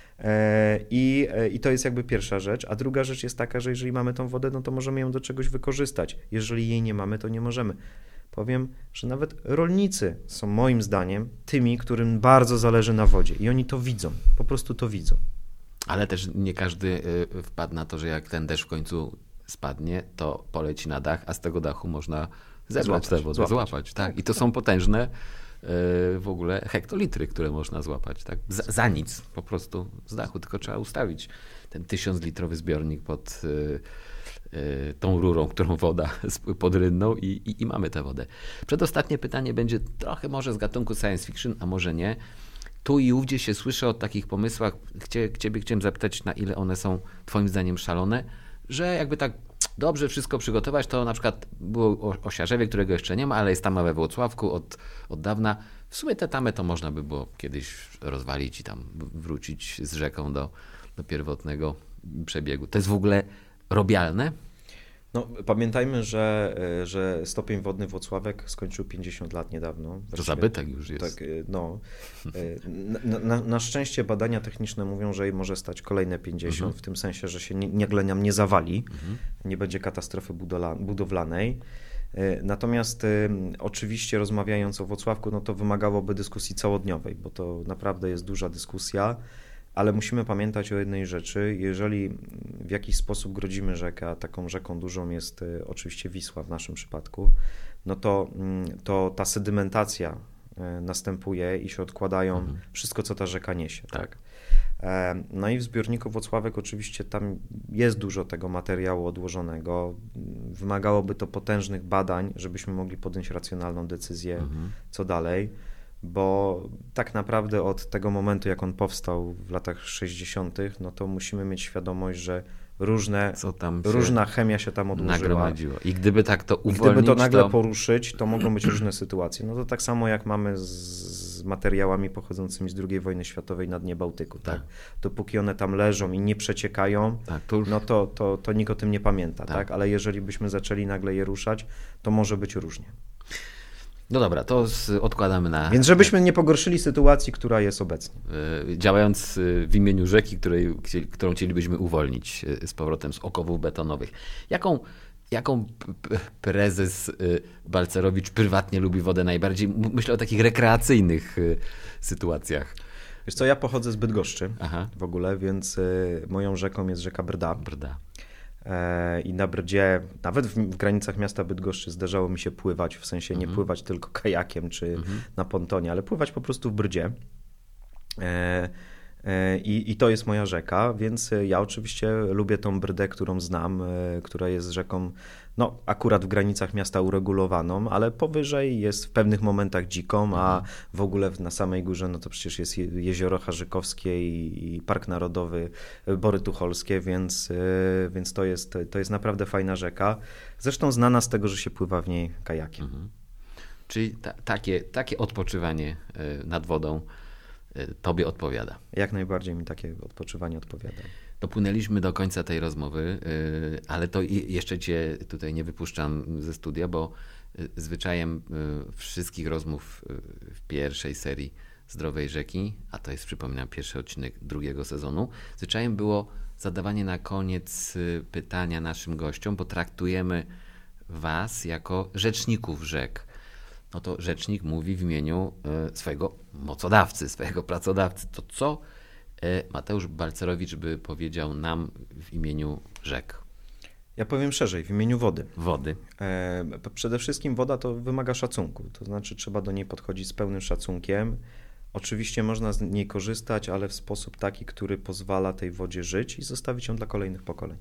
I, I to jest jakby pierwsza rzecz, a druga rzecz jest taka, że jeżeli mamy tą wodę, no to możemy ją do czegoś wykorzystać. Jeżeli jej nie mamy, to nie możemy. Powiem, że nawet rolnicy są moim zdaniem tymi, którym bardzo zależy na wodzie i oni to widzą, po prostu to widzą. Ale też nie każdy wpadł na to, że jak ten deszcz w końcu spadnie, to poleci na dach, a z tego dachu można zebrać tę wodę, złapać. złapać tak. I to są potężne w ogóle hektolitry, które można złapać, tak? Za, za nic po prostu z dachu, tylko trzeba ustawić ten tysiąclitrowy zbiornik pod y, y, tą rurą, którą woda pod rynną i, i, i mamy tę wodę. Przedostatnie pytanie będzie trochę może z gatunku science fiction, a może nie. Tu i ówdzie się słyszy o takich pomysłach, Chcie, ciebie chciałem zapytać, na ile one są twoim zdaniem szalone, że jakby tak dobrze wszystko przygotować, to na przykład było o Siarzewie, którego jeszcze nie ma, ale jest tama we Włocławku od, od dawna. W sumie tę tamę to można by było kiedyś rozwalić i tam wrócić z rzeką do, do pierwotnego przebiegu. To jest w ogóle robialne? No, pamiętajmy, że, że stopień wodny Włocławek skończył pięćdziesiąt lat niedawno. To zabytek już jest. Tak, no. Na, na, na szczęście badania techniczne mówią, że może stać kolejne pięćdziesiąt, mhm. w tym sensie, że się Niagle nam nie zawali, mhm. nie będzie katastrofy budowlanej. Natomiast y, oczywiście rozmawiając o Włocławku, no to wymagałoby dyskusji całodniowej, bo to naprawdę jest duża dyskusja, ale musimy pamiętać o jednej rzeczy. Jeżeli w jakiś sposób grodzimy rzekę, a taką rzeką dużą jest y, oczywiście Wisła w naszym przypadku, no to, y, to ta sedymentacja y, następuje i się odkładają mhm. wszystko, co ta rzeka niesie. Tak. tak? No i w zbiorniku Włocławek oczywiście tam jest dużo tego materiału odłożonego. Wymagałoby to potężnych badań, żebyśmy mogli podjąć racjonalną decyzję, mhm. co dalej, bo tak naprawdę od tego momentu, jak on powstał w latach sześćdziesiątych, no to musimy mieć świadomość, że różne, co tam różna chemia się tam odłożyła. Nagromadziło. I gdyby tak to uwolnić, gdyby to nagle to... poruszyć, to mogą być różne sytuacje. No to tak samo jak mamy z, z materiałami pochodzącymi z drugiej wojny światowej na dnie Bałtyku. Tak. Tak? Dopóki one tam leżą i nie przeciekają, tak, to już... no to, to, to nikt o tym nie pamięta. Tak. Tak? Ale jeżeli byśmy zaczęli nagle je ruszać, to może być różnie. No dobra, to z, odkładamy na... Więc żebyśmy nie pogorszyli sytuacji, która jest obecnie. Yy, działając w imieniu rzeki, której, którą chcielibyśmy uwolnić z powrotem z okowów betonowych. Jaką, jaką prezes Balcerowicz prywatnie lubi wodę najbardziej? Myślę o takich rekreacyjnych sytuacjach. Wiesz co, ja pochodzę z Bydgoszczy Aha. w ogóle, więc moją rzeką jest rzeka Brda. Brda. I na Brdzie, nawet w, w granicach miasta Bydgoszczy zdarzało mi się pływać, w sensie nie mhm. pływać tylko kajakiem czy mhm. na pontonie, ale pływać po prostu w Brdzie. E, e, i, I to jest moja rzeka, więc ja oczywiście lubię tą Brdę, którą znam, e, która jest rzeką, no akurat w granicach miasta uregulowaną, ale powyżej jest w pewnych momentach dziką, mhm. a w ogóle na samej górze, no to przecież jest Jezioro Harzykowskie i, i Park Narodowy Bory Tucholskie, więc, więc to jest, to jest naprawdę fajna rzeka. Zresztą znana z tego, że się pływa w niej kajakiem. Mhm. Czyli ta, takie, takie odpoczywanie nad wodą tobie odpowiada. Jak najbardziej mi takie odpoczywanie odpowiada. Dopłynęliśmy do końca tej rozmowy, ale to jeszcze cię tutaj nie wypuszczam ze studia, bo zwyczajem wszystkich rozmów w pierwszej serii Zdrowej Rzeki, a to jest, przypominam, pierwszy odcinek drugiego sezonu, zwyczajem było zadawanie na koniec pytania naszym gościom, bo traktujemy was jako rzeczników rzek. No to rzecznik mówi w imieniu swojego mocodawcy, swojego pracodawcy. To co Mateusz Balcerowicz by powiedział nam w imieniu rzek? Ja powiem szerzej, w imieniu wody. Wody. E, przede wszystkim woda to wymaga szacunku, to znaczy trzeba do niej podchodzić z pełnym szacunkiem. Oczywiście można z niej korzystać, ale w sposób taki, który pozwala tej wodzie żyć i zostawić ją dla kolejnych pokoleń.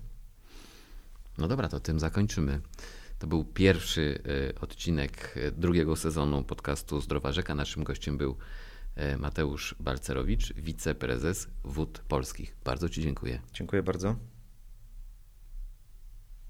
No dobra, to tym zakończymy. To był pierwszy odcinek drugiego sezonu podcastu Zdrowa Rzeka. Naszym gościem był Mateusz Balcerowicz, wiceprezes Wód Polskich. Bardzo ci dziękuję. Dziękuję bardzo.